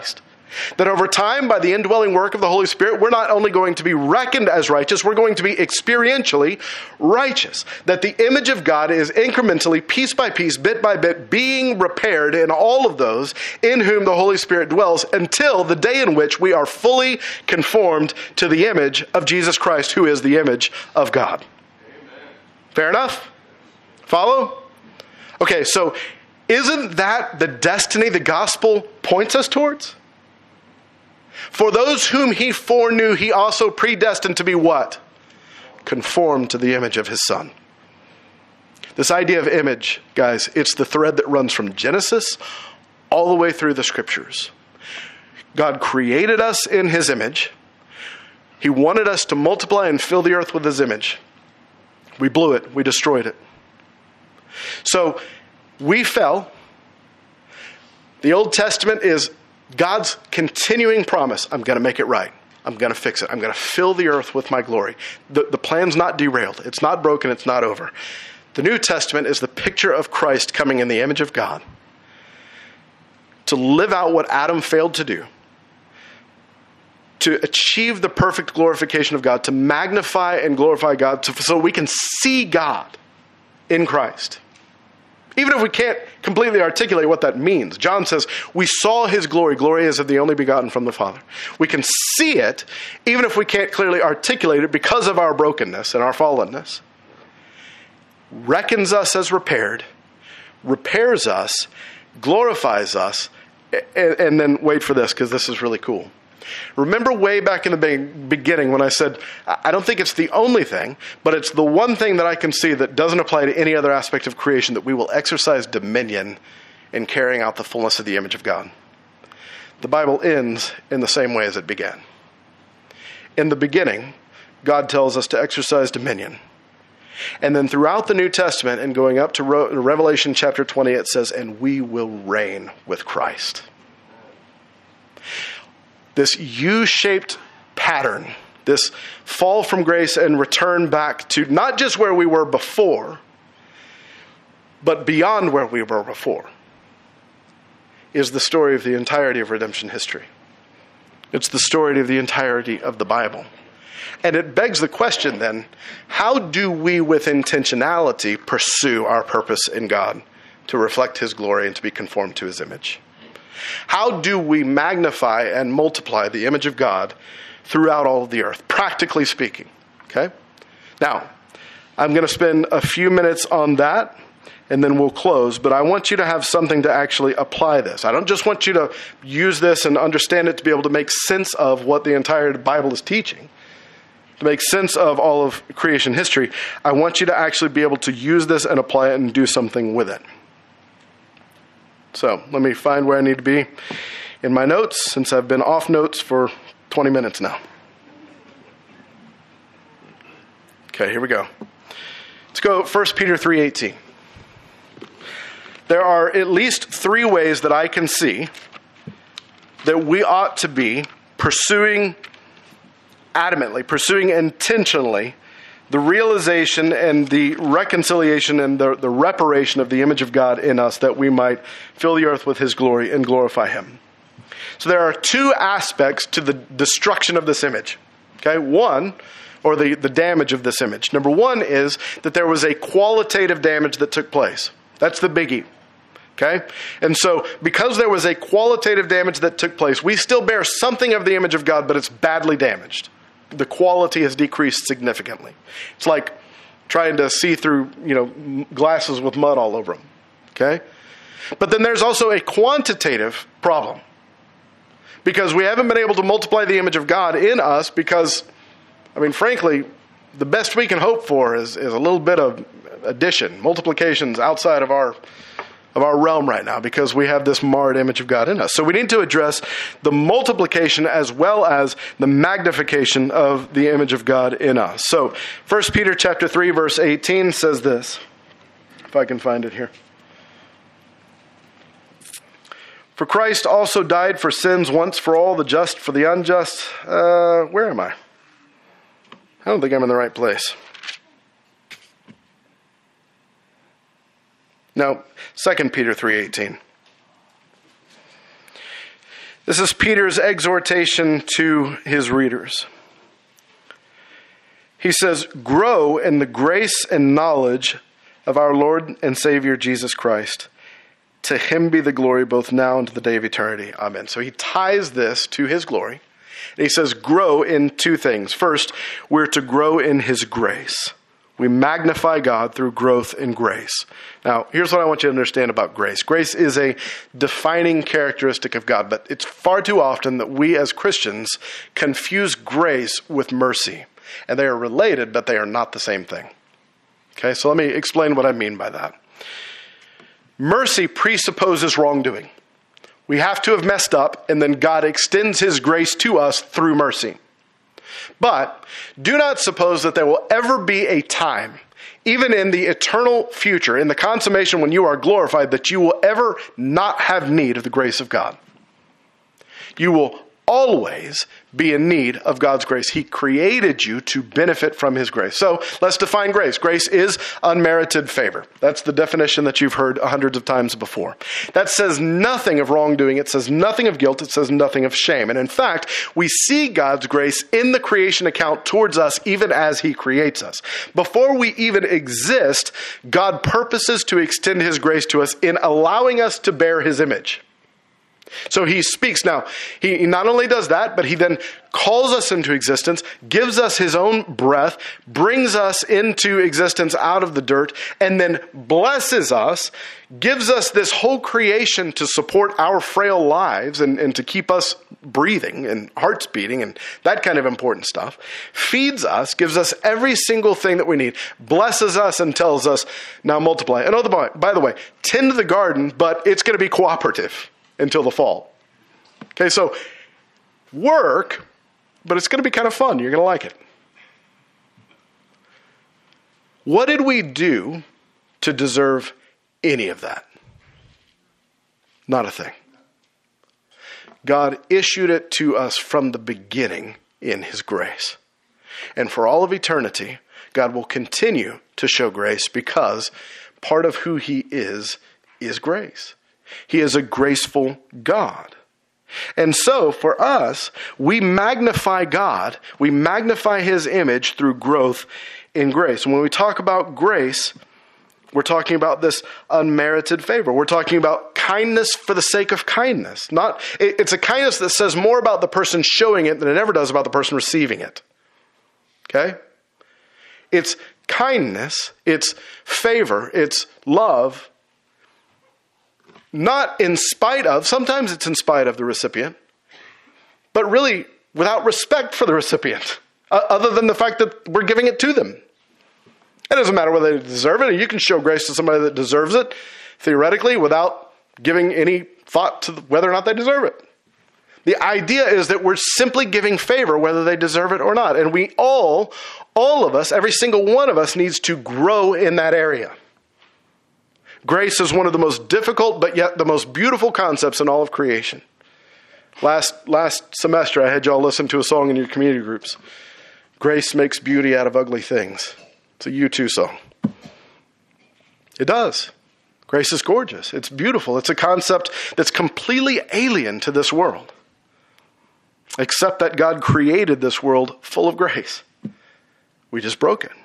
That over time, by the indwelling work of the Holy Spirit, we're not only going to be reckoned as righteous, we're going to be experientially righteous. That the image of God is incrementally, piece by piece, bit by bit, being repaired in all of those in whom the Holy Spirit dwells until the day in which we are fully conformed to the image of Jesus Christ, who is the image of God. Amen. Fair enough? Follow? Okay, so isn't that the destiny the gospel points us towards? For those whom he foreknew, he also predestined to be what? Conformed to the image of his Son. This idea of image, guys, it's the thread that runs from Genesis all the way through the Scriptures. God created us in his image. He wanted us to multiply and fill the earth with his image. We blew it. We destroyed it. So we fell. The Old Testament is God's continuing promise. I'm going to make it right. I'm going to fix it. I'm going to fill the earth with my glory. The, the plan's not derailed. It's not broken. It's not over. The New Testament is the picture of Christ coming in the image of God to live out what Adam failed to do, to achieve the perfect glorification of God, to magnify and glorify God, to, so we can see God in Christ. Even if we can't completely articulate what that means. John says, we saw his glory. Glory is of the only begotten from the Father. We can see it, even if we can't clearly articulate it because of our brokenness and our fallenness. Reckons us as repaired, repairs us, glorifies us, and, and then wait for this, because this is really cool. Remember way back in the beginning when I said, I don't think it's the only thing, but it's the one thing that I can see that doesn't apply to any other aspect of creation, that we will exercise dominion in carrying out the fullness of the image of God. The Bible ends in the same way as it began. In the beginning, God tells us to exercise dominion. And then throughout the New Testament and going up to Revelation chapter twenty, it says, and we will reign with Christ. This U-shaped pattern, this fall from grace and return back to not just where we were before, but beyond where we were before, is the story of the entirety of redemption history. It's the story of the entirety of the Bible. And it begs the question then, how do we with intentionality pursue our purpose in God to reflect his glory and to be conformed to his image? How do we magnify and multiply the image of God throughout all of the earth, practically speaking? Okay? Now, I'm going to spend a few minutes on that, and then we'll close, but I want you to have something to actually apply this. I don't just want you to use this and understand it to be able to make sense of what the entire Bible is teaching, to make sense of all of creation history. I want you to actually be able to use this and apply it and do something with it. So let me find where I need to be in my notes, since I've been off notes for twenty minutes now. Okay, here we go. Let's go First Peter three eighteen. There are at least three ways that I can see that we ought to be pursuing adamantly, pursuing intentionally the realization and the reconciliation and the, the reparation of the image of God in us, that we might fill the earth with his glory and glorify him. So there are two aspects to the destruction of this image. Okay, one, or the, the damage of this image. Number one is that there was a qualitative damage that took place. That's the biggie. Okay? And so because there was a qualitative damage that took place, we still bear something of the image of God, but it's badly damaged. The quality has decreased significantly. It's like trying to see through, you know, glasses with mud all over them. Okay? But then there's also a quantitative problem, because we haven't been able to multiply the image of God in us because, I mean, frankly, the best we can hope for is, is a little bit of addition, multiplications outside of our of our realm right now, because we have this marred image of God in us. So we need to address the multiplication as well as the magnification of the image of God in us. So First Peter chapter three, verse eighteen says this, if I can find it here. For Christ also died for sins once for all, the just for the unjust. Uh, where am I? I don't think I'm in the right place. No, Second Peter three eighteen. This is Peter's exhortation to his readers. He says, grow in the grace and knowledge of our Lord and Savior Jesus Christ. To him be the glory both now and to the day of eternity. Amen. So he ties this to his glory. And he says, grow in two things. First, we're to grow in his grace. We magnify God through growth in grace. Now, here's what I want you to understand about grace. Grace is a defining characteristic of God, but it's far too often that we as Christians confuse grace with mercy. And they are related, but they are not the same thing. Okay, so let me explain what I mean by that. Mercy presupposes wrongdoing. We have to have messed up, and then God extends his grace to us through mercy. But do not suppose that there will ever be a time, even in the eternal future, in the consummation when you are glorified, that you will ever not have need of the grace of God. You will always be in need of God's grace. He created you to benefit from his grace. So let's define grace. Grace is unmerited favor. That's the definition that you've heard hundreds of times before. That says nothing of wrongdoing. It says nothing of guilt. It says nothing of shame. And in fact, we see God's grace in the creation account towards us even as he creates us. Before we even exist, God purposes to extend his grace to us in allowing us to bear his image. So he speaks. Now, he not only does that, but he then calls us into existence, gives us his own breath, brings us into existence out of the dirt, and then blesses us, gives us this whole creation to support our frail lives and, and to keep us breathing and hearts beating and that kind of important stuff, feeds us, gives us every single thing that we need, blesses us and tells us, now multiply. And oh, the, by the way, tend the garden, but it's going to be cooperative until the fall. Okay, so work, but it's going to be kind of fun. You're going to like it. What did we do to deserve any of that? Not a thing. God issued it to us from the beginning in his grace. And for all of eternity, God will continue to show grace because part of who he is is grace. He is a graceful God. And so for us, we magnify God, we magnify his image through growth in grace. And when we talk about grace, we're talking about this unmerited favor. We're talking about kindness for the sake of kindness. Not, it's a kindness that says more about the person showing it than it ever does about the person receiving it. Okay? It's kindness, it's favor, it's love, not in spite of, sometimes it's in spite of the recipient, but really without respect for the recipient, uh, other than the fact that we're giving it to them. It doesn't matter whether they deserve it. You can show grace to somebody that deserves it, theoretically, without giving any thought to whether or not they deserve it. The idea is that we're simply giving favor whether they deserve it or not. And we all, all of us, every single one of us needs to grow in that area. Grace is one of the most difficult, but yet the most beautiful concepts in all of creation. Last last semester, I had y'all listen to a song in your community groups. Grace makes beauty out of ugly things. It's a U two song. It does. Grace is gorgeous. It's beautiful. It's a concept that's completely alien to this world. Except that God created this world full of grace. We just broke it.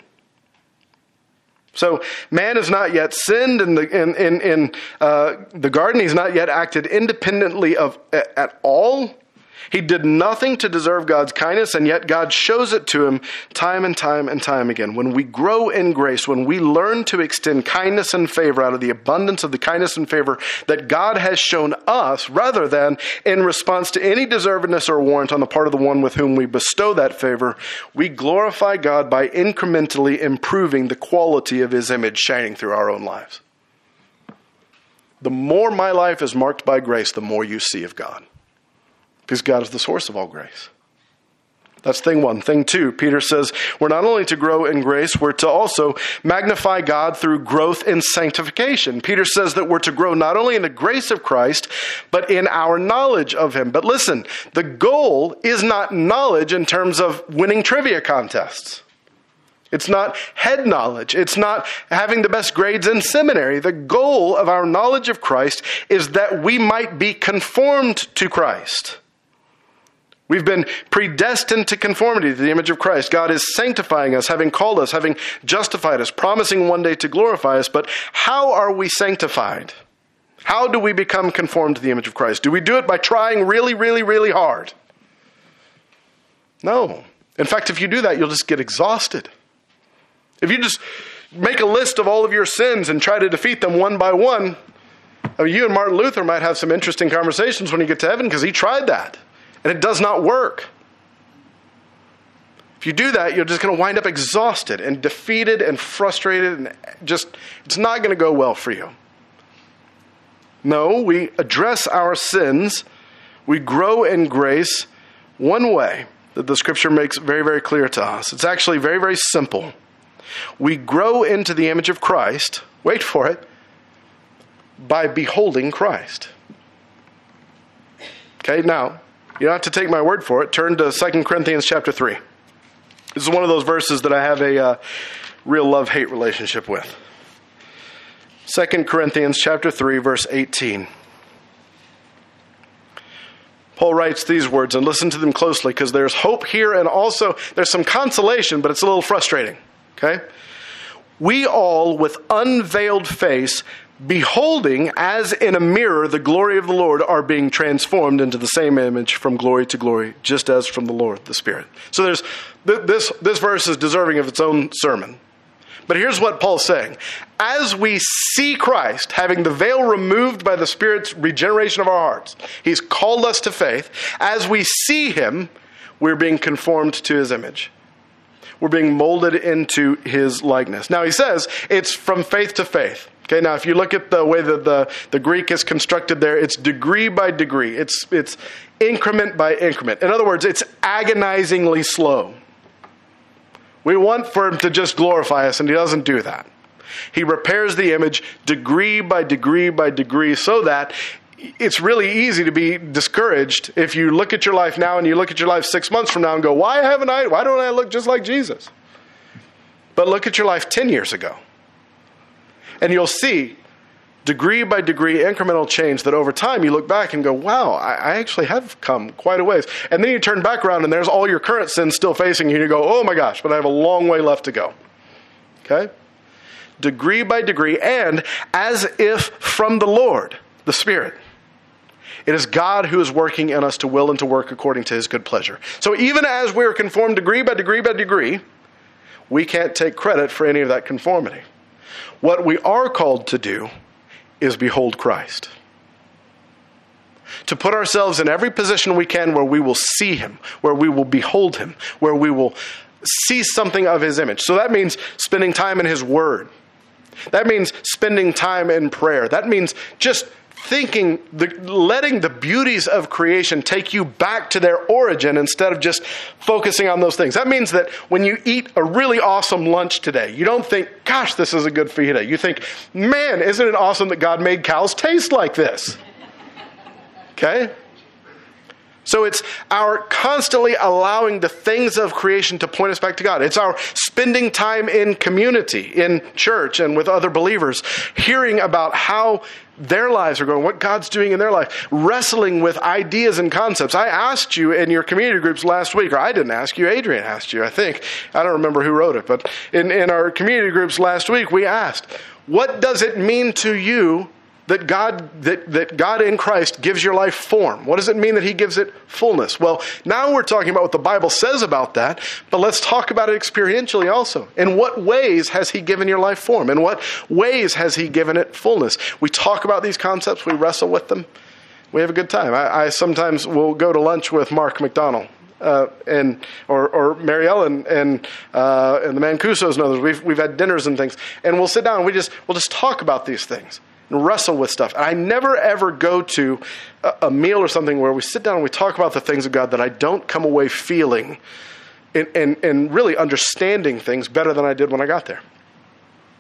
So man has not yet sinned in the in in, in uh, the garden. He's not yet acted independently of at, at all. He did nothing to deserve God's kindness, and yet God shows it to him time and time and time again. When we grow in grace, when we learn to extend kindness and favor out of the abundance of the kindness and favor that God has shown us, rather than in response to any deservedness or warrant on the part of the one with whom we bestow that favor, we glorify God by incrementally improving the quality of his image shining through our own lives. The more my life is marked by grace, the more you see of God. Because God is the source of all grace. That's thing one. Thing two, Peter says we're not only to grow in grace, we're to also magnify God through growth in sanctification. Peter says that we're to grow not only in the grace of Christ, but in our knowledge of him. But listen, the goal is not knowledge in terms of winning trivia contests. It's not head knowledge. It's not having the best grades in seminary. The goal of our knowledge of Christ is that we might be conformed to Christ. We've been predestined to conformity to the image of Christ. God is sanctifying us, having called us, having justified us, promising one day to glorify us. But how are we sanctified? How do we become conformed to the image of Christ? Do we do it by trying really, really, really hard? No. In fact, if you do that, you'll just get exhausted. If you just make a list of all of your sins and try to defeat them one by one, I mean, you and Martin Luther might have some interesting conversations when you get to heaven because he tried that. And it does not work. If you do that, you're just going to wind up exhausted and defeated and frustrated, and just, it's not going to go well for you. No, we address our sins. We grow in grace one way that the Scripture makes very, very clear to us. It's actually very, very simple. We grow into the image of Christ, wait for it, by beholding Christ. Okay, now, you don't have to take my word for it. Turn to Second Corinthians chapter three. This is one of those verses that I have a uh, real love-hate relationship with. Second Corinthians chapter three, verse eighteen. Paul writes these words, and listen to them closely because there's hope here and also there's some consolation, but it's a little frustrating. Okay? We all with unveiled face, beholding as in a mirror the glory of the Lord, are being transformed into the same image from glory to glory, just as from the Lord, the Spirit. So there's this, this verse is deserving of its own sermon. But here's what Paul's saying. As we see Christ, having the veil removed by the Spirit's regeneration of our hearts, he's called us to faith. As we see him, we're being conformed to his image. We're being molded into his likeness. Now he says it's from faith to faith. Okay, now if you look at the way that the, the Greek is constructed there, it's degree by degree. It's, it's increment by increment. In other words, it's agonizingly slow. We want for him to just glorify us, and he doesn't do that. He repairs the image degree by degree by degree so that it's really easy to be discouraged if you look at your life now and you look at your life six months from now and go, why haven't I, why don't I look just like Jesus? But look at your life ten years ago. And you'll see degree by degree incremental change that over time you look back and go, wow, I, I actually have come quite a ways. And then you turn back around and there's all your current sins still facing you and you go, oh my gosh, but I have a long way left to go. Okay? Degree by degree, and as if from the Lord, the Spirit. It is God who is working in us to will and to work according to his good pleasure. So even as we are conformed degree by degree by degree, we can't take credit for any of that conformity. What we are called to do is behold Christ. To put ourselves in every position we can where we will see him, where we will behold him, where we will see something of his image. So that means spending time in his word. That means spending time in prayer. That means just thinking, the, letting the beauties of creation take you back to their origin instead of just focusing on those things. That means that when you eat a really awesome lunch today, you don't think, gosh, this is a good fajita. You think, man, isn't it awesome that God made cows taste like this? Okay? So it's our constantly allowing the things of creation to point us back to God. It's our spending time in community, in church, and with other believers, hearing about how their lives are going, what God's doing in their life, wrestling with ideas and concepts. I asked you in your community groups last week, or I didn't ask you, Adrian asked you, I think. I don't remember who wrote it, but in, in our community groups last week, we asked, what does it mean to you that God that, that God in Christ gives your life form? What does it mean that he gives it fullness? Well, now we're talking about what the Bible says about that, but let's talk about it experientially also. In what ways has he given your life form? In what ways has he given it fullness? We talk about these concepts, we wrestle with them, we have a good time. I, I sometimes will go to lunch with Mark McDonald. Uh, and or, or Mary Ellen and uh, and the Mancusos and others. We've we've had dinners and things, and we'll sit down and we just we'll just talk about these things and wrestle with stuff. And I never ever go to a, a meal or something where we sit down and we talk about the things of God that I don't come away feeling and, and, and really understanding things better than I did when I got there.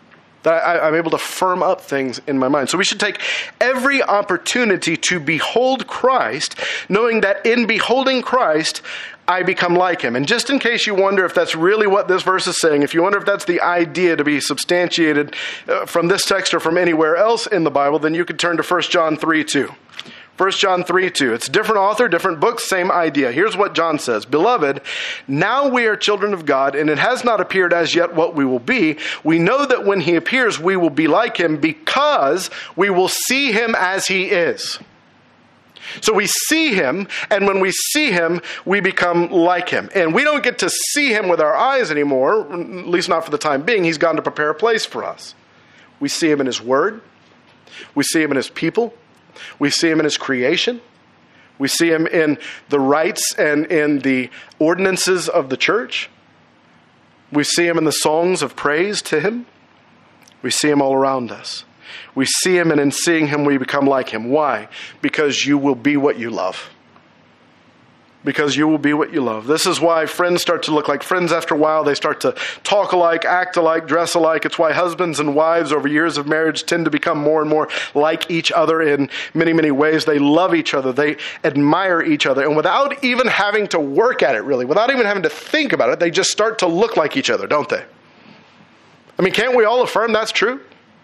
That I, I'm able to firm up things in my mind. So we should take every opportunity to behold Christ, knowing that in beholding Christ, I become like him. And just in case you wonder if that's really what this verse is saying, if you wonder if that's the idea to be substantiated uh, from this text or from anywhere else in the Bible, then you could turn to First John three two. First John three two. It's a different author, different book, same idea. Here's what John says. Beloved, now we are children of God, and it has not appeared as yet what we will be. We know that when he appears, we will be like him because we will see him as he is. So we see him, and when we see him, we become like him. And we don't get to see him with our eyes anymore, at least not for the time being. He's gone to prepare a place for us. We see him in his word. We see him in his people. We see him in his creation. We see him in the rites and in the ordinances of the church. We see him in the songs of praise to him. We see him all around us. We see him, and in seeing him, we become like him. Why? Because you will be what you love. Because you will be what you love. This is why friends start to look like friends after a while. They start to talk alike, act alike, dress alike. It's why husbands and wives over years of marriage tend to become more and more like each other in many, many ways. They love each other. They admire each other. And without even having to work at it, really, without even having to think about it, they just start to look like each other, don't they? I mean, can't we all affirm that's true?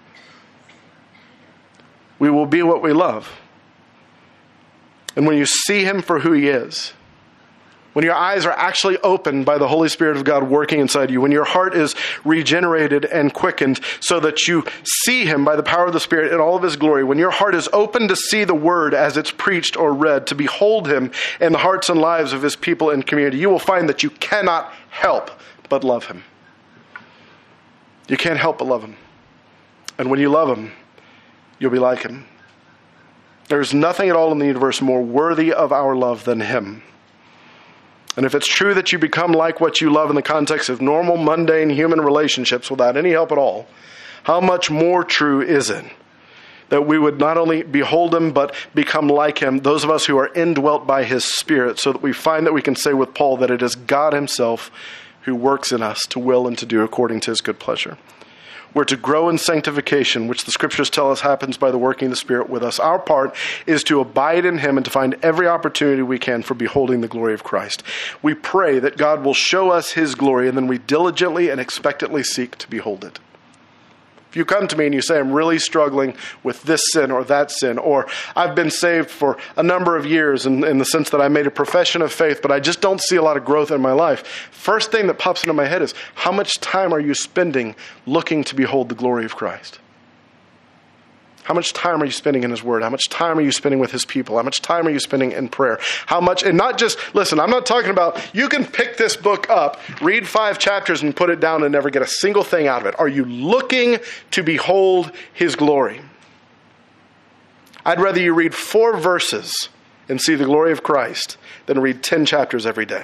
We will be what we love. And when you see him for who he is, when your eyes are actually opened by the Holy Spirit of God working inside you, when your heart is regenerated and quickened so that you see him by the power of the Spirit in all of his glory, when your heart is open to see the word as it's preached or read, to behold him in the hearts and lives of his people and community, you will find that you cannot help but love him. You can't help but love him. And when you love him, you'll be like him. There's nothing at all in the universe more worthy of our love than him. And if it's true that you become like what you love in the context of normal, mundane human relationships without any help at all, how much more true is it that we would not only behold him, but become like him, those of us who are indwelt by his Spirit, so that we find that we can say with Paul that it is God himself who works in us to will and to do according to his good pleasure. We're to grow in sanctification, which the scriptures tell us happens by the working of the Spirit with us. Our part is to abide in him and to find every opportunity we can for beholding the glory of Christ. We pray that God will show us his glory, and then we diligently and expectantly seek to behold it. If you come to me and you say, I'm really struggling with this sin or that sin, or I've been saved for a number of years in, in the sense that I made a profession of faith, but I just don't see a lot of growth in my life. First thing that pops into my head is, how much time are you spending looking to behold the glory of Christ? How much time are you spending in his word? How much time are you spending with his people? How much time are you spending in prayer? How much, and not just, listen, I'm not talking about, you can pick this book up, read five chapters and put it down and never get a single thing out of it. Are you looking to behold his glory? I'd rather you read four verses and see the glory of Christ than read ten chapters every day.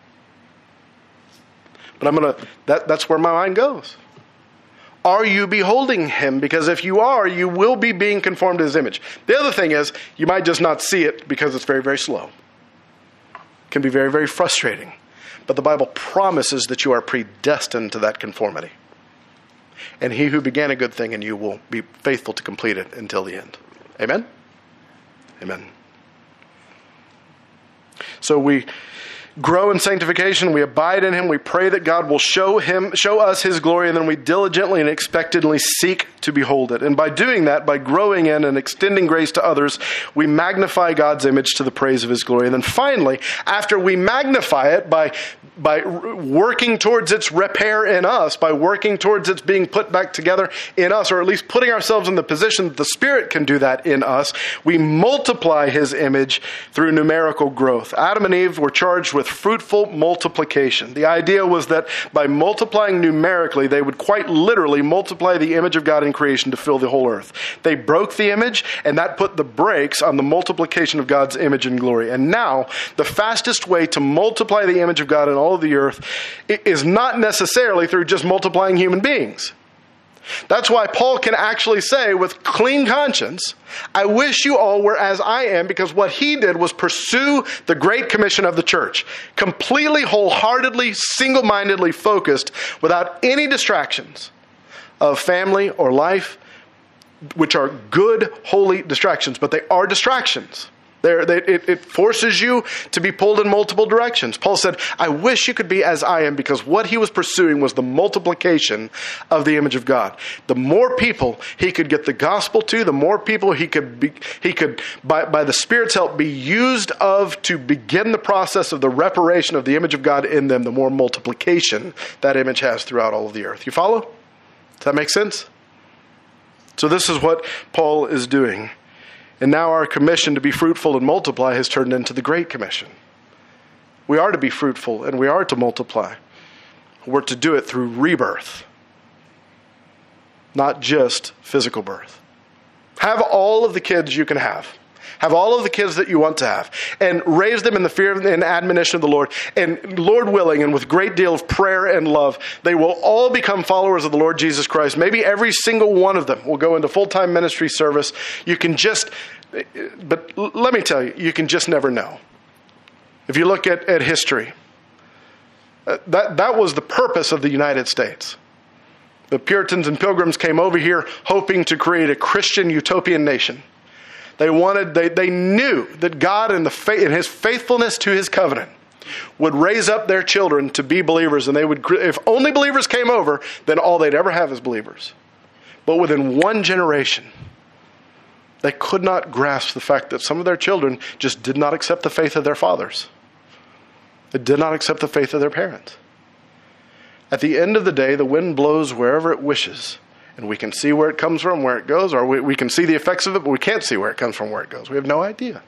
But I'm going to, that, that's where my mind goes. Are you beholding him? Because if you are, you will be being conformed to his image. The other thing is, you might just not see it because it's very, very slow. It can be very, very frustrating. But the Bible promises that you are predestined to that conformity. And he who began a good thing in you will be faithful to complete it until the end. Amen? Amen. So we grow in sanctification, we abide in him, we pray that God will show him, show us his glory, and then we diligently and expectantly seek to behold it. And by doing that, by growing in and extending grace to others, we magnify God's image to the praise of his glory. And then finally, after we magnify it by by working towards its repair in us, by working towards its being put back together in us, or at least putting ourselves in the position that the Spirit can do that in us, we multiply his image through numerical growth. Adam and Eve were charged with fruitful multiplication. The idea was that by multiplying numerically, they would quite literally multiply the image of God in creation to fill the whole earth. They broke the image, and that put the brakes on the multiplication of God's image and glory. And now, the fastest way to multiply the image of God in all of the earth is not necessarily through just multiplying human beings. That's why Paul can actually say with clean conscience, I wish you all were as I am, because what he did was pursue the Great Commission of the church, completely, wholeheartedly, single-mindedly focused, without any distractions, of family or life, which are good, holy distractions, but they are distractions. They're, they, it, it forces you to be pulled in multiple directions. Paul said, I wish you could be as I am, because what he was pursuing was the multiplication of the image of God. The more people he could get the gospel to, the more people he could, be, he could by, by the Spirit's help, be used of to begin the process of the reparation of the image of God in them, the more multiplication that image has throughout all of the earth. You follow? Does that make sense? So this is what Paul is doing. And now our commission to be fruitful and multiply has turned into the Great Commission. We are to be fruitful and we are to multiply. We're to do it through rebirth, not just physical birth. Have all of the kids you can have. Have all of the kids that you want to have. And raise them in the fear and admonition of the Lord. And Lord willing, and with great deal of prayer and love, they will all become followers of the Lord Jesus Christ. Maybe every single one of them will go into full-time ministry service. You can just, but let me tell you, you can just never know. If you look at, at history, uh, that, that was the purpose of the United States. The Puritans and Pilgrims came over here hoping to create a Christian utopian nation. They wanted, they, they knew that God in, the faith, in his faithfulness to his covenant would raise up their children to be believers. And they would, if only believers came over, then all they'd ever have is believers. But within one generation, they could not grasp the fact that some of their children just did not accept the faith of their fathers. They did not accept the faith of their parents. At the end of the day, the wind blows wherever it wishes. And we can see where it comes from, where it goes, or we, we can see the effects of it, but we can't see where it comes from, where it goes. We have no idea.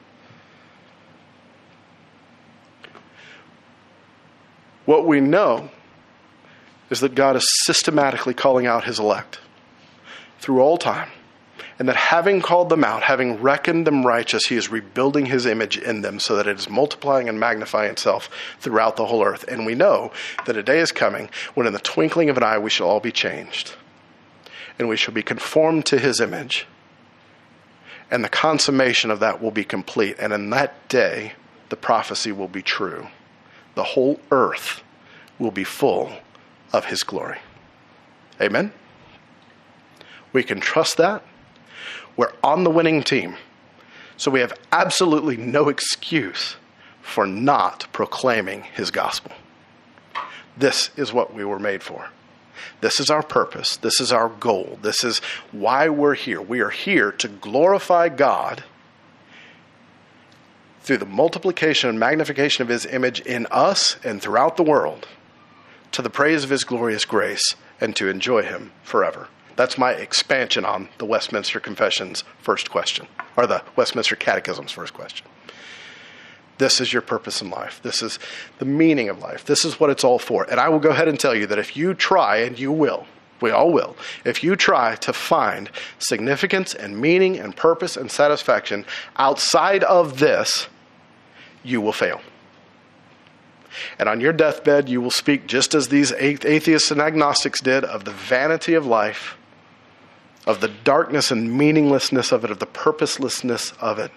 What we know is that God is systematically calling out his elect through all time. And that having called them out, having reckoned them righteous, he is rebuilding his image in them so that it is multiplying and magnifying itself throughout the whole earth. And we know that a day is coming when in the twinkling of an eye we shall all be changed. And we shall be conformed to his image. And the consummation of that will be complete. And in that day, the prophecy will be true. The whole earth will be full of his glory. Amen? We can trust that. We're on the winning team. So we have absolutely no excuse for not proclaiming his gospel. This is what we were made for. This is our purpose. This is our goal. This is why we're here. We are here to glorify God through the multiplication and magnification of his image in us and throughout the world, to the praise of his glorious grace, and to enjoy him forever. That's my expansion on the Westminster Confession's first question, or the Westminster Catechism's first question. This is your purpose in life. This is the meaning of life. This is what it's all for. And I will go ahead and tell you that if you try, and you will, we all will, if you try to find significance and meaning and purpose and satisfaction outside of this, you will fail. And on your deathbed, you will speak just as these atheists and agnostics did of the vanity of life, of the darkness and meaninglessness of it, of the purposelessness of it.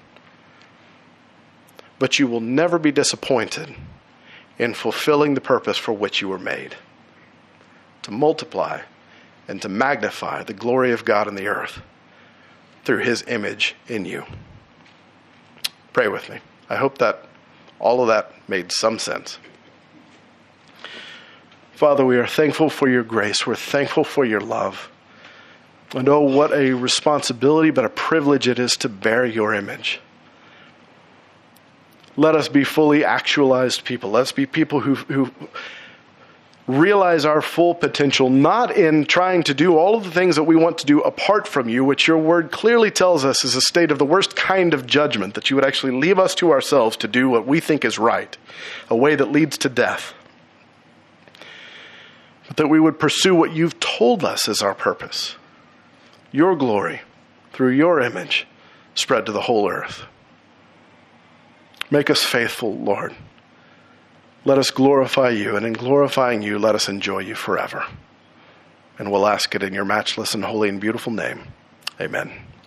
But you will never be disappointed in fulfilling the purpose for which you were made. To multiply and to magnify the glory of God in the earth through his image in you. Pray with me. I hope that all of that made some sense. Father, we are thankful for your grace. We're thankful for your love. And oh, what a responsibility, but a privilege it is to bear your image. Let us be fully actualized people. Let's be people who, who realize our full potential, not in trying to do all of the things that we want to do apart from you, which your word clearly tells us is a state of the worst kind of judgment, that you would actually leave us to ourselves to do what we think is right, a way that leads to death. But that we would pursue what you've told us is our purpose. Your glory, through your image, spread to the whole earth. Make us faithful, Lord. Let us glorify you, and in glorifying you, let us enjoy you forever. And we'll ask it in your matchless and holy and beautiful name. Amen.